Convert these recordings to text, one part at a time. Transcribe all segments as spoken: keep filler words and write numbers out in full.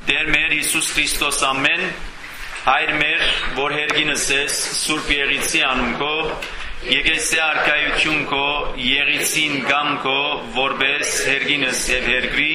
Տեր մեր Հիսուս Քրիստոս ամեն, Հայր մեր, որ հերգինս ես, Սուրբ Եղիցի անունքո, Եկեսե արքայություն քո, Եղիցին գամ քո, որպես հերգինս եւ հերգրի,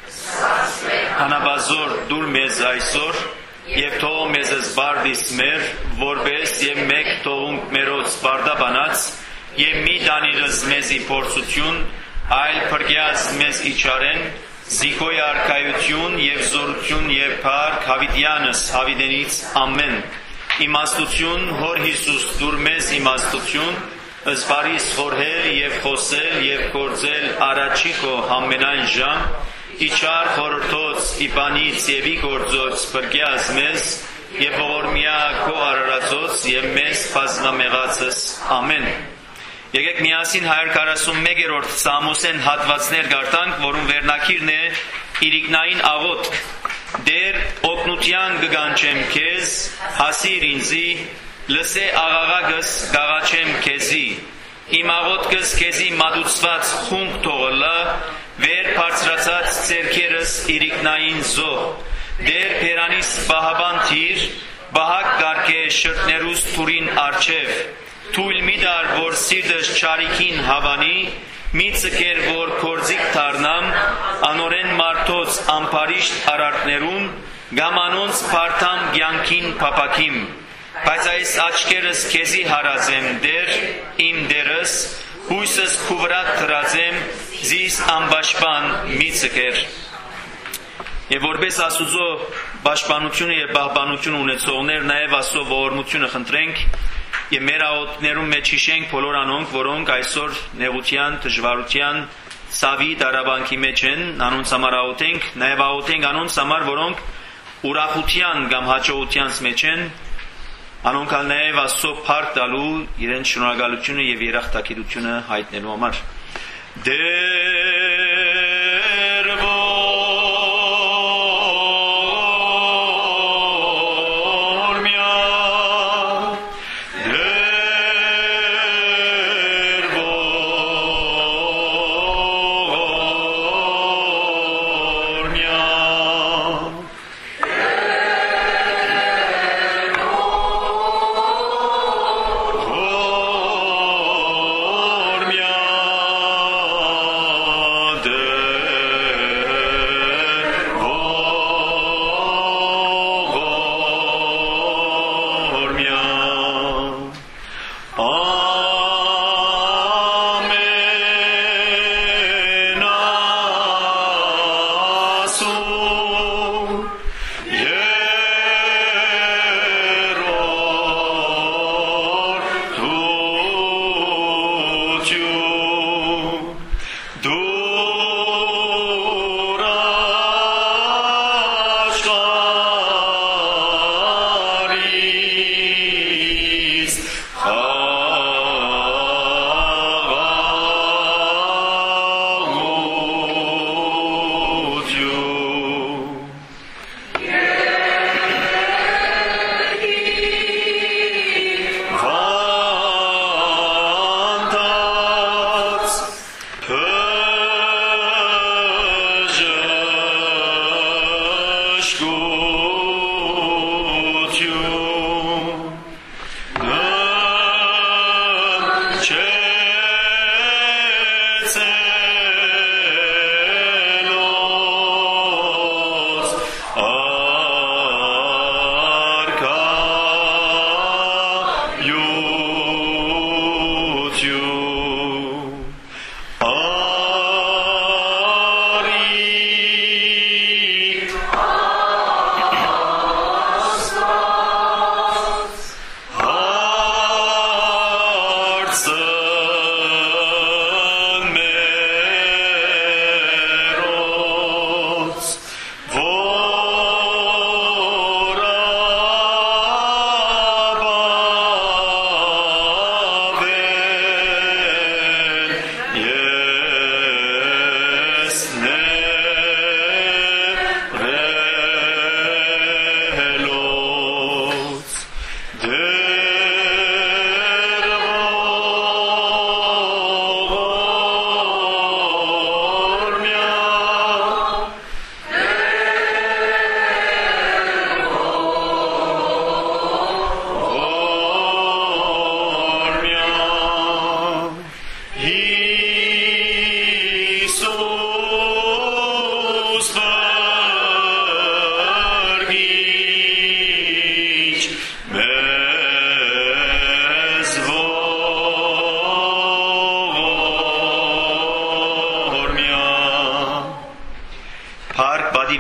Հանաբազոր դուր մեզ այսօր, եւ թող մեզս բարդիս մեր, որպես եւ մեկ թողունք մերոց բարդաբանած, եւ մի տանիրս մեզի փորձություն, այլ փրկյաց մեզ իջարեն, Զիքոյ արքայություն եւ զորություն եւ փառք Հավիտյանս Հավիտենից ամեն։ Իմաստություն հոր Հիսուս դուր մեզ իմաստություն, ըսպարիս խորհել եւ խոսել եւ գործել առաջի քո ամենայն ժամ, իջար խորհրդոց իբանից եւ ի գործոց փրկյաց մեզ եւ ողորմիա քո արարածոց եւ մեզ բազմամեղածս ամեն։ Եկեք միասին հարյուր քառասունմեկերորդ Սամոսեն հատվածներ գարտանք, որում վերնակիրն է իրիկնային աղոտ։ Դեր օգնության կգանչեմ քեզ, հասիր ինձի, լսե աղաղակս գաղաչեմ քեզի։ Իմ աղոտքս քեզի մատուցված խումբ թողլա, վեր բարձրացած ձեռքերս իրիկնային զոհ։ Դեր փերանիս բահաբան թիր, բահակ կարգե շրտներուս թուրին արջև։ Թույլ մի դար, որ սիրտս չարիքին հավանի, մի ծկեր, որ կորձիկ դառնամ, անորեն մարդոց ամբարիշտ արարքներուն, գամ անոնց փարթամ կյանքին փապակիմ։ Բայց այս աչքերս քեզի հարազեմ դեր, իմ դերս, հույսս քու վրա դրածեմ, զիս ամբաշպան մի ծկեր։ Եվ որպես Աստուծո պաշտպանությունը եւ պահպանությունը ունեցողներ, նաեւ Աստծո ողորմությունը խնդրենք եւ մեր աղոթներում մեջ հիշենք բոլոր անոնք, որոնք այսօր նեղության, դժվարության, ցավի դարաբանքի մեջ են, անոնց համար աղոթենք, նաեւ աղոթենք անոնց համար, որոնք ուրախության կամ հաջողության մեջ են, անոնք ալ նաեւ Աստծո փառք տալու, իրենց շնորհակալությունը եւ երախտագիտությունը հայտնելու համար։ Դեր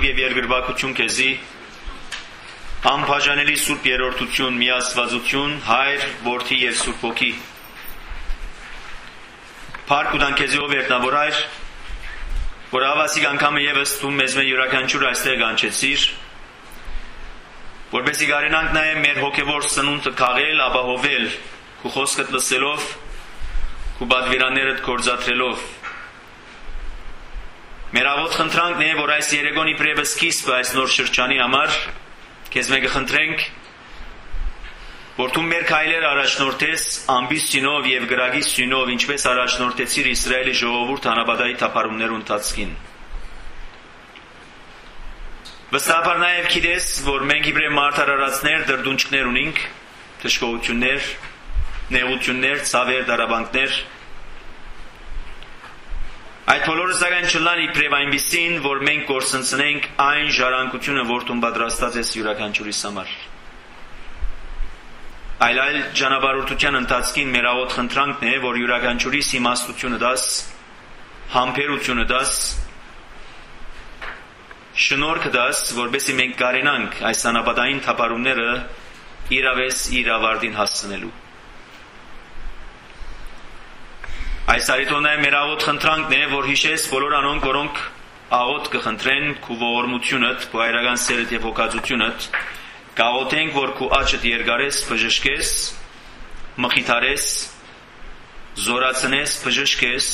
եւ երկրպագություն քեզի, անբաժանելի սուրբ երրորդություն, միաստվածություն, Հայր, Որդի եւ Սուրբ Հոգի։ Փառք ու տանք քեզի ով երտնավոր Հայր, որ հավասիկ անգամը եւս դու մեզ մեր յուրաքանչյուր այստեղ կանչեցիր, որպեսզի կարենանք նաեւ մեր հոգեվոր սնունդը քաղել, ապահովել, քու խոսքդ լսելով, քու բادرվիրաններդ կործատրելով։ Մեր աղոտ խնդրանքն է, որ այս երեգոնի իբրև սկիզբը այս նոր շրջանի համար քեզ մեկը խնդրենք, որ դու մեր քայլերը առաջնորդես ամբի սյունով եւ գրագի սյունով, ինչպես առաջնորդեցիր Իսրայելի ժողովուրդ անաբադայի թափառումներու ընթացքին։ Վստահաբար նաեւ գիտես, որ մենք իբրև մարտարարածներ, դրդունչքներ ունենք, թշկողություններ, նեղություններ, ցավեր, դարաբանքներ։ Այդ բոլորը սակայն չլան իբրև այնպիսին, որ մենք կորսնցնենք այն ժառանգությունը, որ դու պատրաստած ես յուրաքանչյուրիս համար։ Այլ այլ ճանապարհորդության ընթացքին մեր աղոտ խնդրանքն է, որ յուրաքանչյուրիս իմաստությունը դաս, համբերությունը դաս, շնորհքը դաս, որպեսզի մենք կարենանք այս անապատային թափառումները իրավես իր ավարտին հասցնելու։ Այս արիտոնայ մեր աղոտ խնդրանքն է, որ հիշես բոլոր անոնք, որոնք աղոտ կխնդրեն քու ողորմությունդ, քու հայրական սերդ եւ հոգածությունդ, կաղոթենք, որ քու աչդ երկարես, բժշկես, մխիթարես, զորացնես, բժշկես,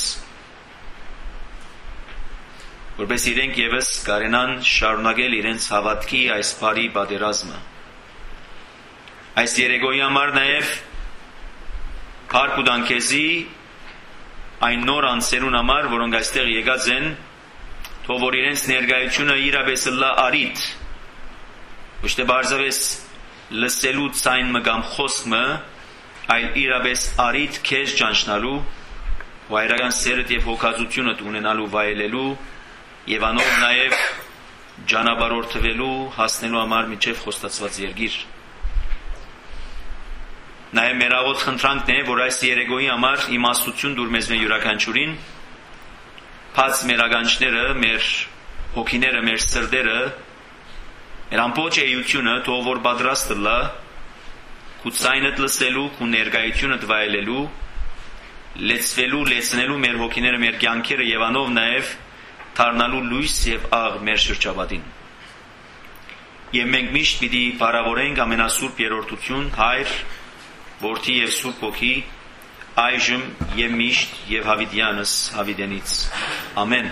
որպես իրենք եւս կարենան շարունակել իրենց հավատքի այս բարի պատերազմը։ Այս երեգոյի համար նաեւ փառք ու տանք քեզի այն նոր անձերուն համար, որոնք այստեղ եկած են, թող որ իրենց ներկայությունը իրապես լա արիտ, ոչ թե բարձավես լսելու ցայնը կամ խոսքը, այլ իրապես արիտ քեզ ճանչնալու, վայրական սերդ եւ հոգածությունդ ունենալու վայելելու եւ անով նաեւ ճանապարհորդվելու հասնելու համար միջև խոստացված երկիր։ Նաեւ մեր աղոտ խնդրանքն է, որ այս երեգոյի համար իմաստություն դուր մեզ մեր յուրաքանչյուրին, բաց մեր ականջները, մեր հոգիները, մեր սրտերը, մեր ամբողջ էությունը թող որ պատրաստ լա, քու ցայնդ լսելու, քու ներկայությունդ վայելելու, լեցվելու, լեցնելու մեր հոգիները, մեր կյանքերը եւ անով նաեւ դառնալու լույս եւ աղ մեր շրջապատին։ Եվ մենք միշտ պիտի բարավորենք ամենասուրբ երրորդություն, Հայր, Որդի եւ Սուրբ Հոգի, այժմ եւ միշտ եւ հավիտյանս հավիտենից։ Ամեն։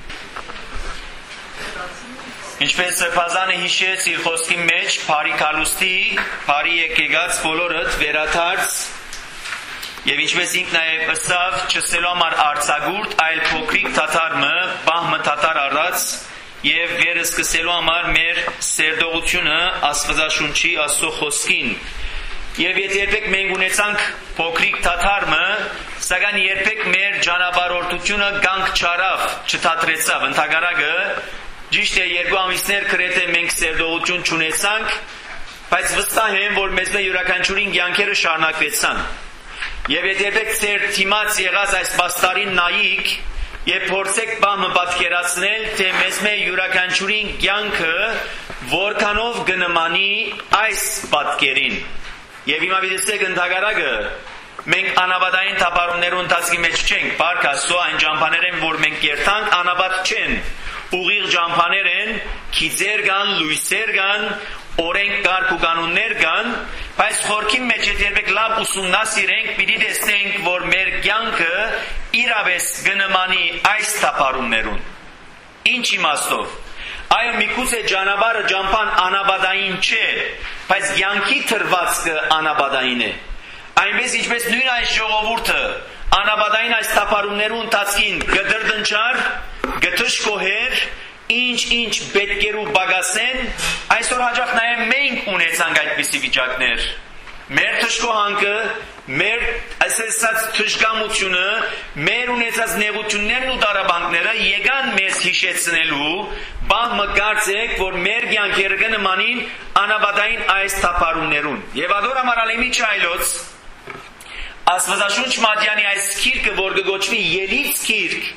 Ինչպես Սրբազանը հիշեց իր խոսքի մեջ, բարի կալուստի, բարի եկեղած բոլորդ վերաթարց եւ ինչպես ինքն նաեւ ըստավ չսելու համար արցագուրտ, այլ փոքրիկ թաթարմը, բահմը թաթար առած եւ վերսկսելու համար մեր սերդողությունը Աստվածաշունչի Աստծո խոսքին։ Եվ եթե երբեք մենք ունեցանք փոքրիկ թաթարմը, սակայն երբեք մեր ճանապարհորդությունը գանք չարավ, չթատրեցավ, ընդհակառակը ճիշտ է երկու ամիսներ գրեթե մենք սերդողություն չունեցանք, բայց վստահ եմ, որ մեզ մեր յուրաքանչյուրին կյանքերը շարունակվեցան։ Եվ եթե երբեք ծեր թիմած եղած այս պաստարին նայիք եւ փորձեք բամը պատկերացնել, թե մեզ մեր յուրաքանչյուրին կյանքը որքանով կնմանի այս պատկերին։ Եվ հիմա videsեք ընդհակառակը մենք անաբադային թափառումներու ընթացքի մեջ չենք, բարք Աստծո այն ճամփաներ են, որ մենք երթանք, անաբադ չեն, ուղիղ ճամփաներ են, քիծեր կան, լույսեր կան, օրենք կարգ ու կանոններ կան, բայց խորքի մեջ երբեք լավ ուսումնասիրենք, պիտի տեսնենք, որ մեր կյանքը իրապես կնմանի այս թափառումներուն։ Ինչ իմաստով։ Այո, միգուցե ճանապարհը ճամփան անաբադային չէ, բայց կյանքի թրվածքը անաբադային է։ Այնպես ինչպես նույն այս ժողովուրդը անաբադային այս թափառումներու ընթացքին գդրդնչար, գթշկոհեր, ինչ-ինչ պետքերու բագասեն, այսօր հաջող նաև մենք ունեցանք այդպիսի վիճակներ։ Մեր թշկոհանքը, մեր ասեցած թշկամությունը, մեր ունեցած նեղություններն ու դարաբանքները եկան մեզ հիշեցնելու, բան մկարծեք, որ մեր կյանքերը կնմանին անաբադային այս թափառումներուն։ Եվ ադոր համար ալեմի չայլոց, Աստվածաշունչ Մատյանի այս գիրքը, որ կգոչվի Ելից գիրք,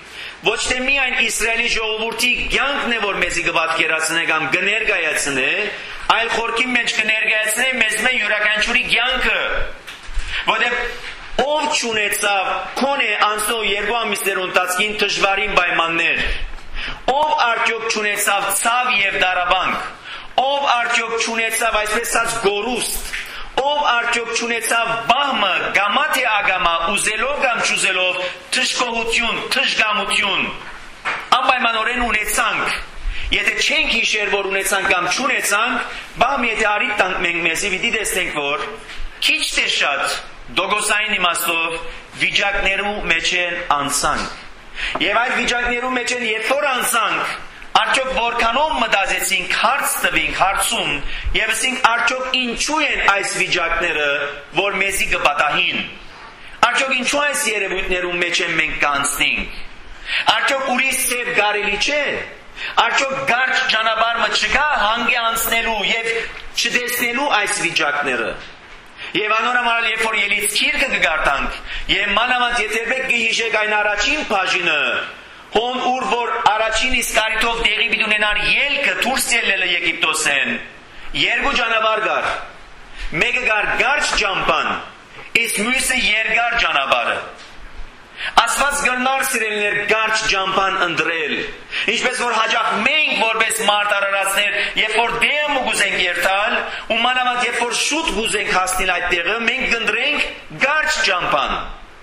ոչ թե միայն Իսրայելի ժողովրդի կյանքն է, որ մեզի կպատկերացնե կամ կներկայացնե, այլ խորքի մեջ կներկայացնե մեզ մե յուրաքանչյուրի կյանքը, որտեղ ով չունեցավ քոնե անցնող երկու ամիսներ ընթացքին դժվարին պայմաններ, ով արդյոք չունեցավ ցավ եւ դարաբանք, ով արդյոք չունեցավ այսպես ասած գորուստ, ով արդյոք չունեցավ բահմը, գամա թե ագամա, ուզելով կամ չուզելով, թշկողություն, թշգամություն, անպայմանորեն ունեցանք, եթե չենք հիշեր, որ ունեցանք կամ չունեցանք, բահմ եթե արիտ տանք մենք մեզի, վիդի տեսնենք, որ քիչ թե շատ դոգոսային իմաստով վիճակներու մեջ են անցանք, եւ այդ վիճակներու մեջ են երբ որ անցանք, արդյոք որքանով մտածեցինք, հարց տվինք, հարցում, եւ ասենք արդյոք ինչու են այս վիճակները, որ մեզի կպատահին, արդյոք ինչու այս երևույթներում մեջ են մենք կանցնենք, արդյոք ուրիշ սև կարելի չէ, արդյոք կարճ ճանապարհը չկա հանգի անցնելու եւ չտեսնելու այս վիճակները, եւ անորոմալ երբ որ ելից քիրքը կգարտանք, եւ մանավանդ եթե եք գիհիշեք այն առաջին բաժինը, հոն ուր որ առաջին իսկարիտով դեղի պիտի ունենար ելքը դուրս ելնելը Եգիպտոսեն, երկու ճանապարհ կար, մեկը կար կարճ ճամփան, իսկ մյուսը երկար ճանապարհը, Աստված գնար սիրելիներ կարճ ճամփան ընտրել, ինչպես որ հաջող մենք որպես մարդ արարածներ, երբ որ դեմ ուզենք երթալ, ու մանավանդ երբ որ շուտ ուզենք հասնել այդ տեղը, մենք կընտրենք կարճ ճամփան։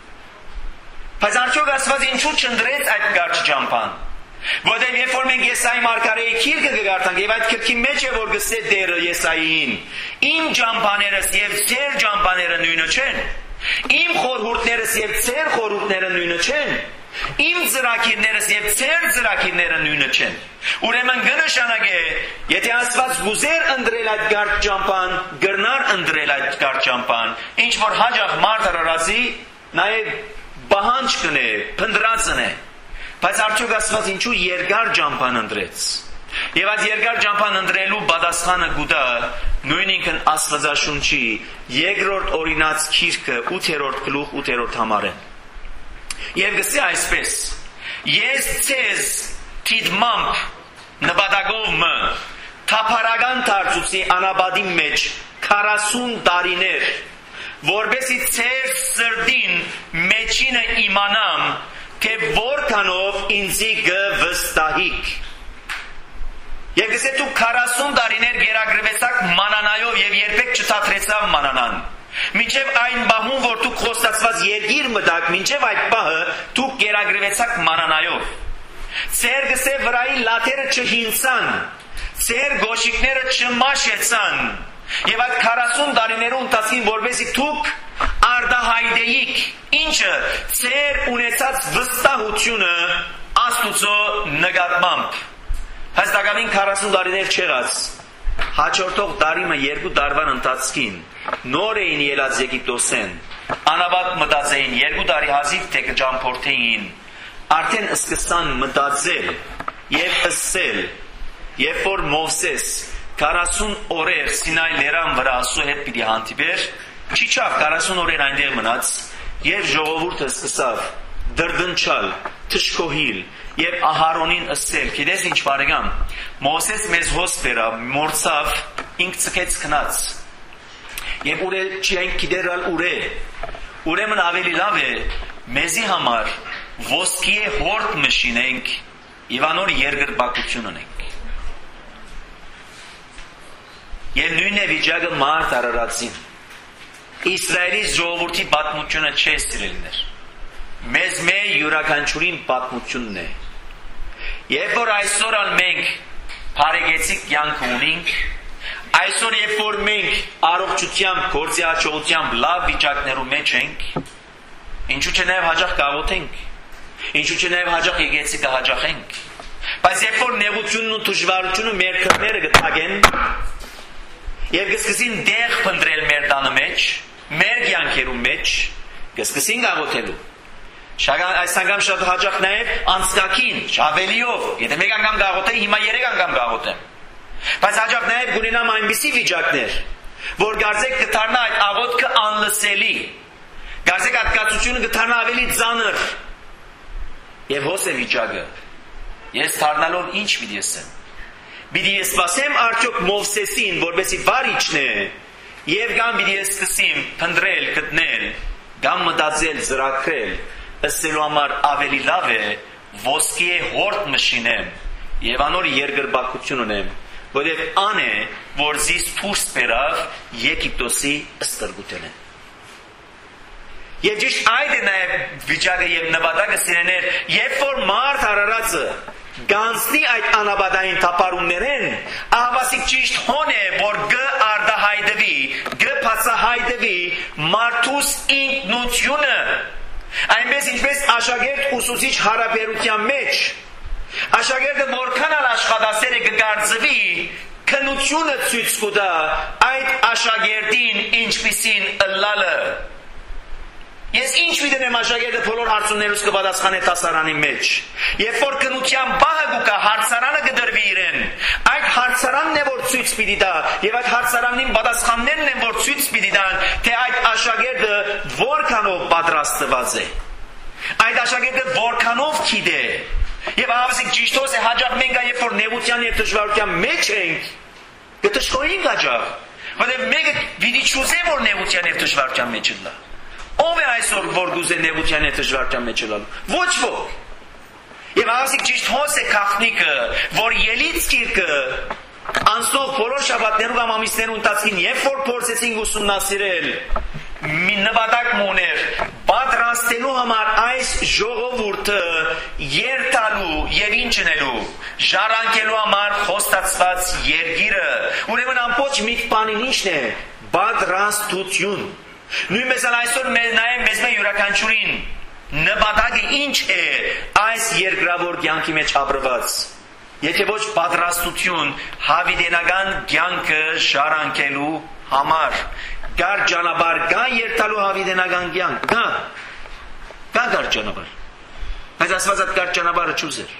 Բայց արդյոք Աստված ինչու չընտրեց այդ կարճ ճամփան։ Որտեղ երբ որ մենք Եսայի մարգարեի քիրքը կգարտանք, եւ այդ քիրքի մեջ է որ գսե դերը Եսային, իմ ճամփաներս եւ ձեր ճամփաները նույնը չեն։ Իմ խորհուրդներս եւ ձեր խորհուրդները նույնը չեն։ Իմ ծրագիրներս եւ ձեր ծրագիրները նույնը չեն։ Ուրեմն կնշանակե, եթե Աստված գուզեր ընտրել այդ կարճ ճամփան, գրնար ընտրել այդ կարճ ճամփան, ինչ որ հաջող մարդ արարածի նաեւ բահանջ կնե, փնդրածն է։ Բայց արդյոք Աստված ինչու երկար ճամփան ընտրեց։ Եվ այդ երկար ճամփան ընտրելու պատասխանը գուտա նույնինքն Աստվածաշունչի երկրորդ օրինաց քիրքը ութերորդ գլուխ ութերորդ համարը։ Եվ գսե այսպես. Ես ցեզ թիդմամբ նպատակով մը թափարական դարձուցի անաբադի մեջ քառասուն տարիներ, որբեսի ցեր սրդին մեջինը իմանամ, թե որքանով ինձի գվստահիք։ Եվ գսե դու քառասուն տարիներ գերագրվեցաք մանանայով եւ երբեք չթատրեցավ մանանան։ Մինչև այն բահում, որ դուք խոստացված երկիր մտաք, մինչև այդ բահը դուք գերագրվեցաք մանանայով։ Ձեր գսե վրայի լաթերը չհինցան, ձեր գոշիկները չմաշեցան։ Եվ այդ քառասուն տարիներու ընթացքին որբեսի դուք արդահայտեիք, ինչը ձեր ունեցած վստահությունը Աստուծո նկատմամբ։ Հաստակավին քառասուն տարիներ չեղած, հաջորդող տարիմը երկու տարվան ընթացքին, նոր էին ելած Եգիպտոսեն, անավատ մտածեին, երկու տարի հազիվ թե կճամփորդեին, արդեն սկսան մտածել և ըսել, երբ որ Մովսես քառասուն օրեր Սինայ լեռան վրա Աստծո հետ պիտի հանդիպեր, չիչավ քառասուն օրեր այնտեղ մնաց, և ժողովուրդը սկսավ դրդնչալ, թշկոհիլ եւ Ահարոնին ըսել, գիտես ինչ բարեկամ, Մովսես մեզ հոս բերավ, մորցավ, ինք ցկեց քնած։ Եվ ուր չենք գիտերալ ուր է։ Ուրեմն ավելի լավ է մեզի համար ոսկի հորդ մշինենք եւ անոր երկրպագություն ունենք։ Եվ նույնն է վիճակը մարդ արարածին։ Իսրայելի ժողովրդի պատմությունը չէ սիրելիներ։ Մեզ մե յուրաքանչյուրին պատմությունն է։ Երբ որ այսօր ալ մենք բարեկեցիկ կյանք ունենք, այսօր երբ որ մենք առողջությամբ, գործի հաջողությամբ լավ վիճակներու մեջ ենք, ինչու՞ չէ նաև հաջող կաղոթենք, ինչու՞ չէ նաև հաջող եկեցի կհաջողենք։ Բայց երբ որ նեղությունն ու դժվարությունը մեր քրները կթագեն, եւ կսկսին դեղ փնտրել մեր տանը մեջ, մեր կյանքերու մեջ, կսկսին կաղոթելու։ Շագան այս անգամ շատ հաջող նաև անցկակին, ավելիով, եթե մեկ անգամ գաղոթեի, հիմա երեք անգամ գաղոթեմ։ Բայց հաջող նաև գունենամ այնպիսի վիճակներ, որ գարձեք կդառնա այդ աղոթքը անլսելի, գարձեք այդ կացությունը կդառնա ավելի ծանր։ Եվ հոս է վիճակը։ Ես դառնալով ինչ պիտի ասեմ։ Պիտի ես սպասեմ արդյոք Մովսեսին, որպեսզի վարիչն է, եւ կամ պիտի ես սկսեմ փնտրել, գտնել, կամ մտածել, զրակրել, ըսելու համար ավելի լավ է ոսկի հորդ մշինեմ եւ անոր երկրպագություն ունեմ, որովհետեւ ան է, որ զիս դուրս բերավ Եգիպտոսի ստրգութենը։ Եվ ճիշտ այդ է նաև վիճակը եւ նպատակը սիրեներ, երբ որ մարդ արարածը գանցնի այդ անաբադային թափառումներեն, ահավասիկ ճիշտ հոն է, որ գ արդահայտվի, գ բացահայտվի մարդուս ինքնությունը, այնպես ինչպես աշակերտ ուսուցիչ հարաբերության մեջ, աշակերտը որքան ալ աշխատասեր է կգարձվի, քնությունը ցույց կտա այդ աշակերտին ինչպիսին ըլլալը։ Ես ինչ վիդենեմ աշակերտը բոլոր հարցումներուց կպատասխանե դասարանի մեջ։ Երբ որ քնության բահը գուկա հարցարանը կդրվի իրեն, այդ հարցարանն է որ ցույց պիտի տա, եւ այդ հարցարանին պատասխաններն են որ ցույց պիտի տան, թե այդ աշակերտը որքանով պատրաստված է։ Այդ աշակերտը որքանով գիտե։ Եվ ավսիկ ճիշտոս է հաջող մենք երբ որ նեղության եւ դժվարության մեջ ենք, կտշխոյինք հաջող, որովհետեւ մեկը պիտի չուզե որ նեղության եւ դժվարության մեջ լա։ Ով է այսօր որ գուզե նեղության եւ դժվարության մեջ լալու։ Ոչ ոք։ Եվ ասիկ ճիշտ հոս է քաղտնիկը, որ ելից գիրքը անցնող բոլոր շաբաթներով կամ ամիսներու ընթացքին, երբ որ փորձեցին ուսումնասիրել, մի նպատակ ուներ, պատրաստելու համար այս ժողովուրդը երթալու եւ ինչ անելու, ժառանգելու համար խոստացված երկիրը։ Ուրեմն ամբողջ մի բանին ինչն է, պատրաստություն։ Նույնպես այսօր մեր նայեմ մեզ մե յուրաքանչյուրին նպատակը ինչ է այս երկրավոր կյանքի մեջ ապրված։ Եթե ոչ պատրաստություն հավիտենական կյանքը ժառանգելու համար, կար ճանապարհ կա երթալու հավիտենական կյանք, կա, կա կար ճանապարհ, բայց ասված այդ կար ճանապարհը չուզեր։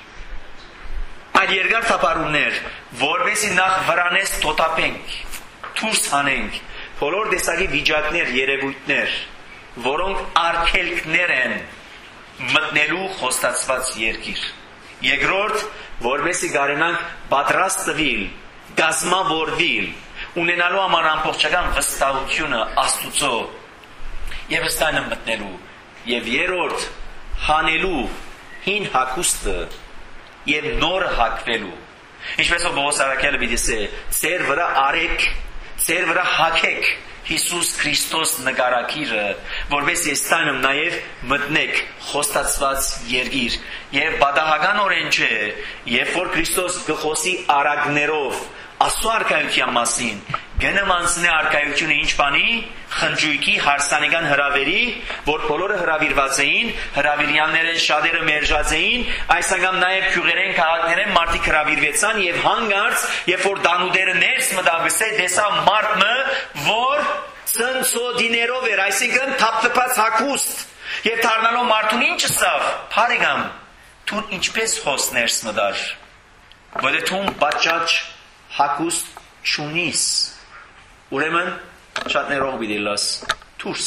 Այդ երկար թափառումներ, որովհետեւ նախ վրանես տոտապենք, դուրս հանենք բոլոր տեսակի վիճակներ, երևույթներ, որոնք արգելքներ են մտնելու խոստացված երկիր։ Երկրորդ, որովհետեւ կարենանք պատրաստվել, գազմավորվել, ունենալու համար ամբողջական վստահությունը Աստուծո եւ ըստայնը մտնելու, եւ երրորդ, հանելու հին հագուստը եւ նոր հագվելու։ Ինչպես որ Պողոս առաքյալը պիտի ասե, ծեր վրա արեք, ծեր վրա հագեք Հիսուս Քրիստոս նկարագիրը, որովհետեւ ըստայնը նաեւ մտնեք խոստացված երկիր։ Եվ պատահականորեն չէ, երբ որ Քրիստոս գխոսի արագներով Աստծո արքայության մասին, գնամանցնե արքայությունը ինչ բանի, խնջույքի հարսանեկան հրավերի, որ բոլորը հրավիրված էին, հրավիրյանները շատերը մերժած էին, այս անգամ նաև քյուղերեն քաղաքներեն մարդիկ հրավիրվեցան եւ հանգարց, երբ որ դանուդերը ներս մտավսե դեսա մարդը, որ ցնցոդիներով էր, այսինքն թափթփած հագուստ, եւ դառնալով մարդուն ինչ ասավ, փարիգամ, դու ինչպես հոս ներս մտար, որը դու բաճաճ հագուստ չունիս, ուրեմն շատ ներող պիտի լաս դուրս։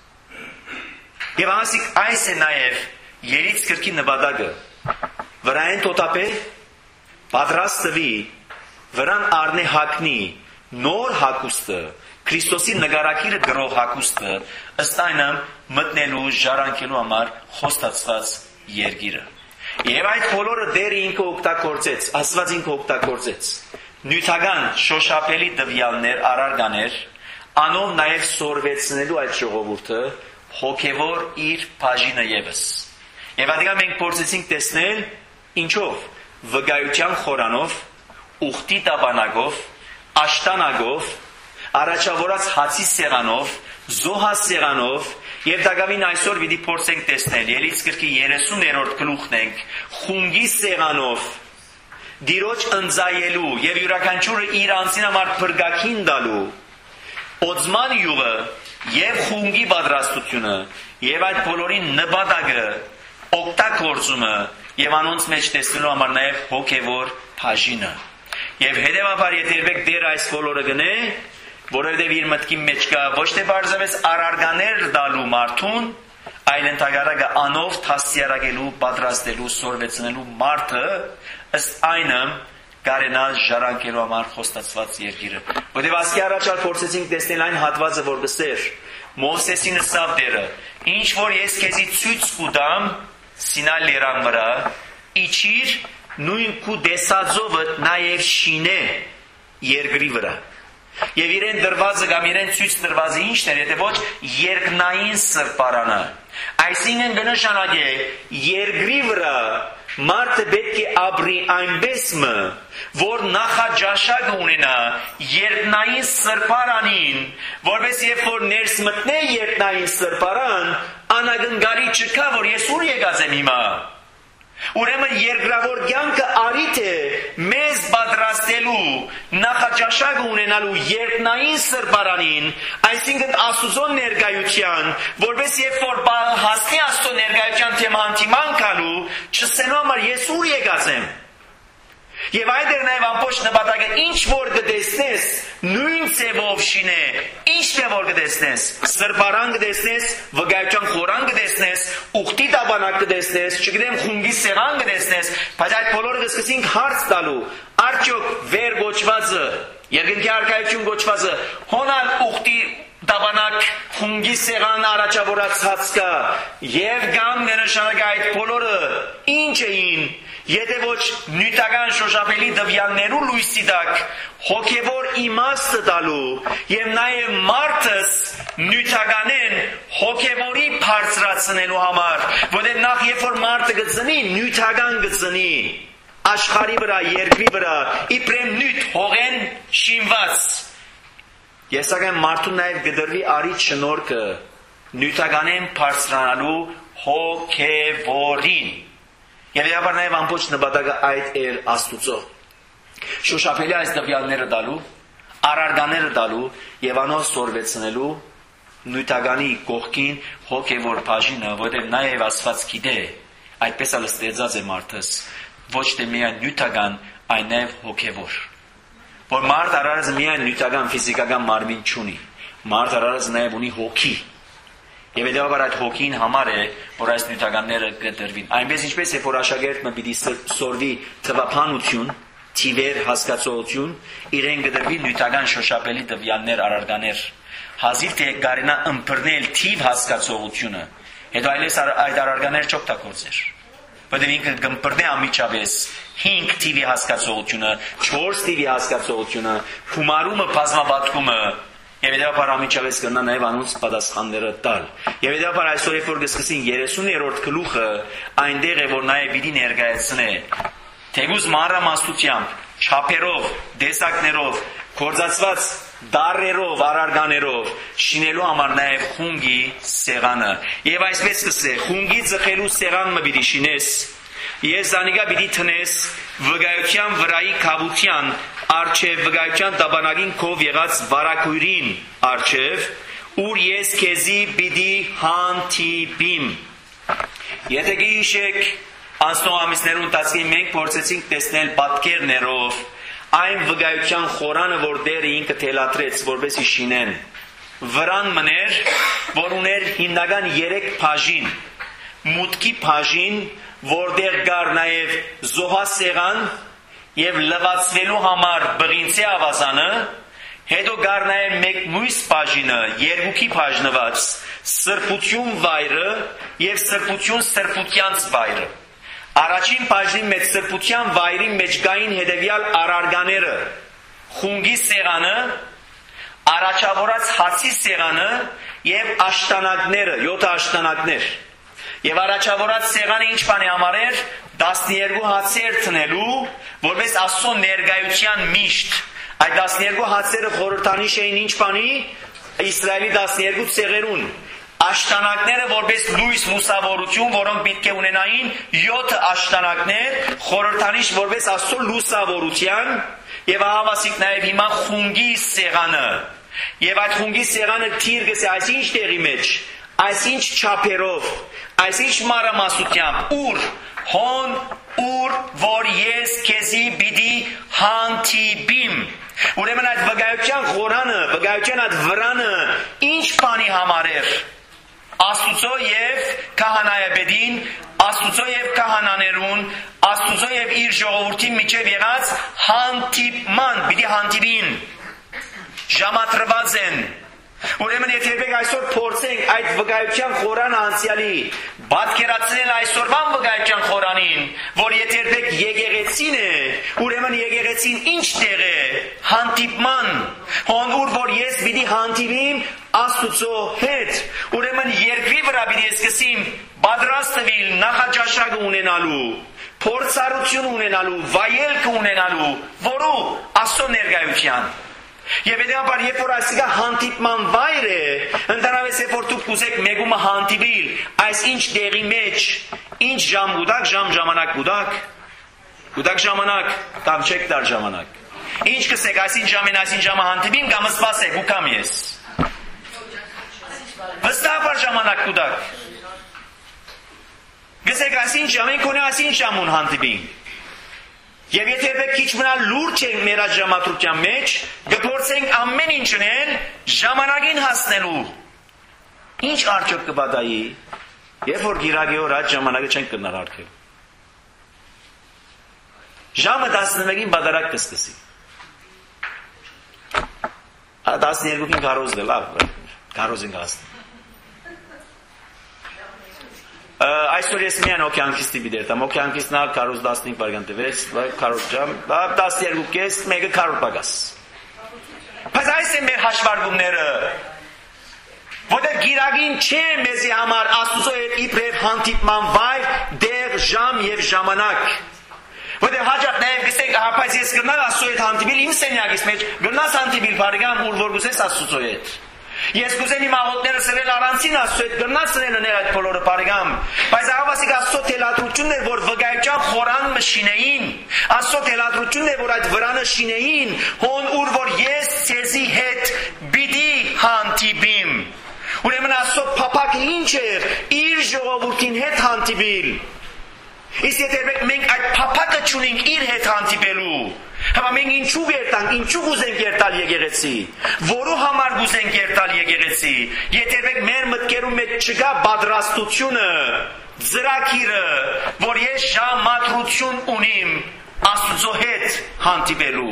Եվ ասիկ այս է նաև երից կրկի նպատակը, վրային տոտապե պատրաստվի, վրան առնե հագնի նոր հագուստը, Քրիստոսի նկարագիրը գրող հագուստը, ըստ այնը մտնելու ժառանգելու համար խոստացված երկիրը։ Եվ այդ բոլորը դերը ինքը օգտագործեց, Աստված ինքը օգտագործեց։ Նյութական շոշափելի տվյալներ, առարգաներ, անով նաև սորվեցնելու այդ ժողովուրդը հոգևոր իր բաժինը ևս։ Եվ adică մենք փորձեցինք տեսնել ինչով, վկայության խորանով, ուխտի տաբանակով, աշտանագով, առաջավորած հացի սեղանով, զոհասեղանով, եւ դակավին այսօր պիտի փորձենք տեսնել, ելից գրքի երեսուներորդ գլուխն ենք, խունգի սեղանով, դիրոջ ընձայելու եւ յուրաքանչյուրը իր անձին համար փրկակին տալու օծման յուղը եւ խունգի պատրաստությունը եւ այդ բոլորի նպատակը օգտագործումը եւ անոնց մեջ տեսնելու համար նաեւ հոգեվոր բաժինը եւ հետեւաբար եթե երբեք դեր այս բոլորը գնե որովհետեւ իր մտքի մեջ կա ոչ թե բարձրապես առարգաներ տալու մարդուն այլ ընդհանրակը անով թաստիարակելու, պատրաստելու, սորվեցնելու մարդը ըստ այնը կարենալ ժառանգելու համար խոստացված երկիրը։ Որտեղ ասկի առաջալ փորձեցինք տեսնել այն հատվածը, որ գսեր Մովսեսին ըսավ դերը, ինչ որ ես քեզի ցույց կտամ Սինայ լեռան վրա, իջիր նույն քու դեսածովը նաև շինե երկրի վրա։ Եվ իրեն դրվածը կամ իրեն ցույց դրվածը ինչն էր, եթե ոչ երկնային սրբարանը։ Այսինքն կնշանակե երկրի վրա մարդը պետք է ապրի այնպես մը, որ նախաճաշակ ունենա երկնային սրբարանին, որպես երբ որ ներս մտնե երկնային սրբարան, անագնգարի չկա, որ ես ուր եկած եմ հիմա։ Ուրեմն երկրավոր կյանքը արիթ է մեզ պատրաստելու նախաճաշակ ունենալու երկնային սրբարանին, այսինքն Աստծո ներկայության, որպես երբ որ հասնի Աստծո ներկայության թեման թիման կալու, չսենու համար ես ուր եկած եմ։ Եվ այդեր նաև ամբողջ նպատակը ինչ որ կտեսնես, նույն ձևով շինե, ինչ է որ կտեսնես, սրբարան կտեսնես, վկայության խորան կտեսնես, ուխտի տաբանակ կտեսնես, չգիտեմ խունգի սեղան կտեսնես, բայց այդ բոլորը կսկսենք հարց տալու, արդյոք վեր գոչվածը, երկնքի արքայություն գոչվածը, հոնալ ուխտի տաբանակ խունգի սեղան առաջավորած կա, եւ կամ նշանակա այդ բոլորը ինչ էին, եթե ոչ նյութական շոշափելի դվյալներու լույսի տակ հոգևոր իմաստը տալու եւ նաեւ մարդս նյութականեն հոգևորի բարձրացնելու համար, որտեղ նախ երբ որ մարդը գծնի, նյութական գծնի աշխարհի վրա, երկրի վրա, իբրեմ նյութ հողեն շինված։ Ես ասեմ մարդու նաեւ գդրվի արի շնորհքը նյութականեն բարձրանալու հոգևորին։ Եվ իհարկե նաև ամբողջ նպատակը այդ էր Աստուծո։ Շոշափելի այս տվյալները տալու, արարկաները տալու եւ անով սորվեցնելու նույնտականի կողքին հոգևոր բաժինը, որտեղ նաև Աստված գիտե, այդպես էլ ստեղծած է մարդս, ոչ թե միայն նյութական, այլ նաև հոգևոր։ Որ մարդ արարած միայն նյութական ֆիզիկական մարմին չունի, մարդ արարած նաև ունի հոգի։ Եվ հետևաբար այդ հոգին համար է, որ այս նյութականները կտրվին։ Այնպես ինչպես է, որ աշակերտը պիտի սորվի թվափանություն, թիվեր հասկացողություն, իրեն կտրվի նյութական շոշափելի տվյալներ, արարկաներ, հազիվ թե կարենա ըմբռնել թիվ հասկացողությունը, հետո այլես այդ արարկաներ չօգտագործեր։ Որտեղ ինքը կըմբռնի անմիջապես հինգ թիվի հասկացողությունը, չորս թիվի հասկացողությունը, հումարումը, բազմապատկումը, Եվ հետևաբար ամիջապես կնա նաև անոնց պատասխանները տալ։ Եվ հետևաբար այսօր երբ որ կսկսին երեսուներորդ գլուխը այնտեղ է, որ նաև պիտի ներկայացնե թեգուզ մանրամասնությամբ, չափերով, դեսակներով, գործածված դարերով, արարկաներով շինելու համար նաև խունգի սեղանը։ Եվ այսպես կսե, խունգի ծխելու սեղանը պիտի շինես, ես զանիկա պիտի տնես վկայության վրայի քավության արչև վկայության տաբանակին քով եղած վարակույրին արչև, ուր ես քեզի պիտի հանդիպիմ։ Եթե գիշեք անցնող ամիսներուն ընթացքում մենք փորձեցինք տեսնել պատկերներով այն վկայության խորանը, որ Տերը ինքը թելադրեց, որպեսզի շինեն։ Վրան մներ, որ ուներ հիմնական երեք բաժին, մուտքի բաժին, որտեղ կար նաև զոհասեղան եւ լվացվելու համար բղինցի ավազանը, հետո կար նաև մեկ մյուս բաժինը, երկուքի բաժնված, սրբություն վայրը եւ սրբություն սրբությանց վայրը։ Առաջին բաժնի մեջ սրբության վայրի մեջ կային հետևյալ արարկաները, խունգի սեղանը, առաջավորած հացի սեղանը եւ աշտանակները, յոթ աշտանակներ։ Եվ առաջավորած սեղանը ինչ բան է համարեր, տասներկու հացեր տնելու, որպես Աստծո ներկայության միշտ։ Այդ տասներկու հացերը խորհրդանիշ էին ինչ բանի, Իսրայելի տասներկու ցեղերուն։ Աշտանակները որպես լույս լուսավորություն, որոնք պետք է ունենային յոթ աշտանակներ, խորհրդանիշ որպես Աստծո լուսավորության, եւ ահավասիկ նաեւ հիմա խունգի սեղանը։ Եվ այդ խունգի սեղանը թիրգս է այսինչ տեղի մեջ, այսինչ չափերով, այսինչ մանրամասնությամբ, ուր, հոն, ուր, որ ես քեզի պիտի հանդիպիմ։ Ուրեմն այդ վկայության խորանը, վկայության այդ վրանը ինչ բանի համար էր։ Աստուծո եւ քահանայապետին, Աստուծո եւ քահանաներուն, Աստուծո եւ իր ժողովրդի միջև եղած հանդիպման, պիտի հանդիպին, ժամադրված են։ Ուրեմն եթե երբեք այսօր փորձենք այդ վկայության խորան անցյալի պատկերացնել այսօրվան վկայության խորանին, որ եթե երբեք եկեղեցին է, ուրեմն եկեղեցին ինչ տեղ է, հանդիպման, հոն որ ես պիտի հանդիպիմ Աստուծո հետ, ուրեմն երկրի վրա պիտի սկսեմ պատրաստվել նախաճաշակ ունենալու, փորձառություն ունենալու, վայելք ունենալու, որու Աստծո ներկայության։ Եվ հետևաբար, երբ որ այսիկա հանդիպման վայր է, ընդհանրապես երբ որ դուք կուզեք մեկումը հանդիպիլ, այս ինչ տեղի մեջ, ինչ ժամ կուտակ, ժամ ժամանակ կուտակ, կուտակ ժամանակ, կամ չեք տար ժամանակ։ Ինչ կսեք, այսին ժամին, այսին ժամը հանդիպիմ, կամ սպասեք, ու կամ ես։ Վստահաբար ժամանակ կուտակ։ Գսեք այսին ժամին, կոնե այսին ժամուն հանդիպիմ։ Եվ եթե երբեք քիչ մնալ լուրջ ենք մեր այդ ժամադրության մեջ, կփորձենք ամեն ինչն ժամանակին հասնելու։ Ինչ արդյոք կբադայի, երբ որ գիրագի օր այդ ժամանակը չենք կնար արդյոք։ Ժամը տասնմեկին բադարակ կսկսի։ տասներկուին կարոզն է, լավ, կարոզին կհասնի։ Այսօր ես միայն օքյանքիստի բիդերտամ, օքյանքիստն ալ կարոզ տասնհինգ վարգան տվեց, կարոզ ժամ, տասներկու կես, մեկը կարոզ պագաս։ Բայց այս է մեր հաշվարկումները, որտեղ գիրագին չէ մեզի համար Աստուծո հետ իբրև հանդիպման վայր, դեղ, ժամ եւ ժամանակ։ Որտեղ հաջող նաև գսեք, բայց ես գնալ Աստծո հետ հանդիպիլ իմ սենյակից մեջ, գնաս հանդիպիլ բարեկամ, ուր որ գուզես Աստծո հետ։ Ես կուզեմ իմ աղոթները սրել առանցին Աստծո հետ, գրնաս սրել ներ այդ բոլորը բարեկամ, բայց աղավասիկ Աստծո թելադրությունն էր, որ վկայության խորան մշինեին, Աստծո թելադրությունն է, որ այդ վրանը շինեին, հոն ուր որ ես ցեզի հետ բիդի հանդիպիմ։ Ուրեմն Աստծո փափակը ինչ էր, իր ժողովրդին հետ հանդիպիլ։ Իսկ եթե մենք այդ փափակը չունենք իր հետ հանդիպելու, Հա մենք ինչու երտանք, ինչու գուզենք երտալ եկեղեցի, որու համար գուզենք երտալ եկեղեցի, եթե մեր մտքերում մեջ չկա պատրաստությունը, ծրագիրը, որ ես ժամադրություն ունիմ Աստծո հետ հանդիպելու։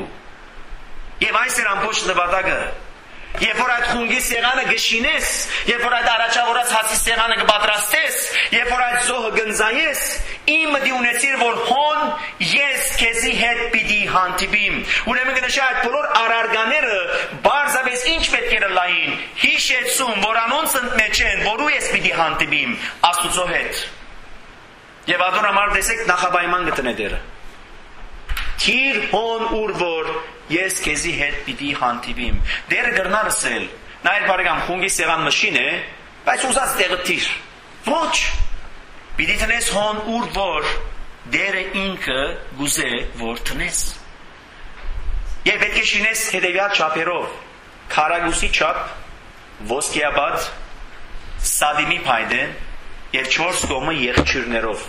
Եվ այս էր ամբողջ նպատակը։ Երբ որ այդ խունգի սեղանը գշինես, երբ որ այդ առաջավորած հացի սեղանը կպատրաստես, երբ որ այդ զոհը գնձայես, իմ մտի ունեցիր, որ հոն ես քեզի հետ պիտի հանդիպիմ։ Ուրեմն կնշա այդ բոլոր արարգաները բարձրապես ինչ պետք է լային, հիշեցում, որ անոնց մեջ են, որու ես պիտի հանդիպիմ Աստուծո հետ։ Եվ ադոր համար տեսեք նախապայման գտնե դերը։ Թիր հոն ուր որ ես քեզի հետ պիտի հանդիպիմ։ Դերը գրնարսել, նայր բարեկամ խունգի սեղան մշին է, բայց ուզած տեղը թիր։ Ոչ։ Պիտի տնես հոն ուր որ դերը ինքը գուզե որ տնես։ Եվ պետք է շինես հետևյալ չափերով, քարագուսի չափ, ոսկեաբաց, սադիմի փայդեն եւ չորս կողմը եղջյուրներով։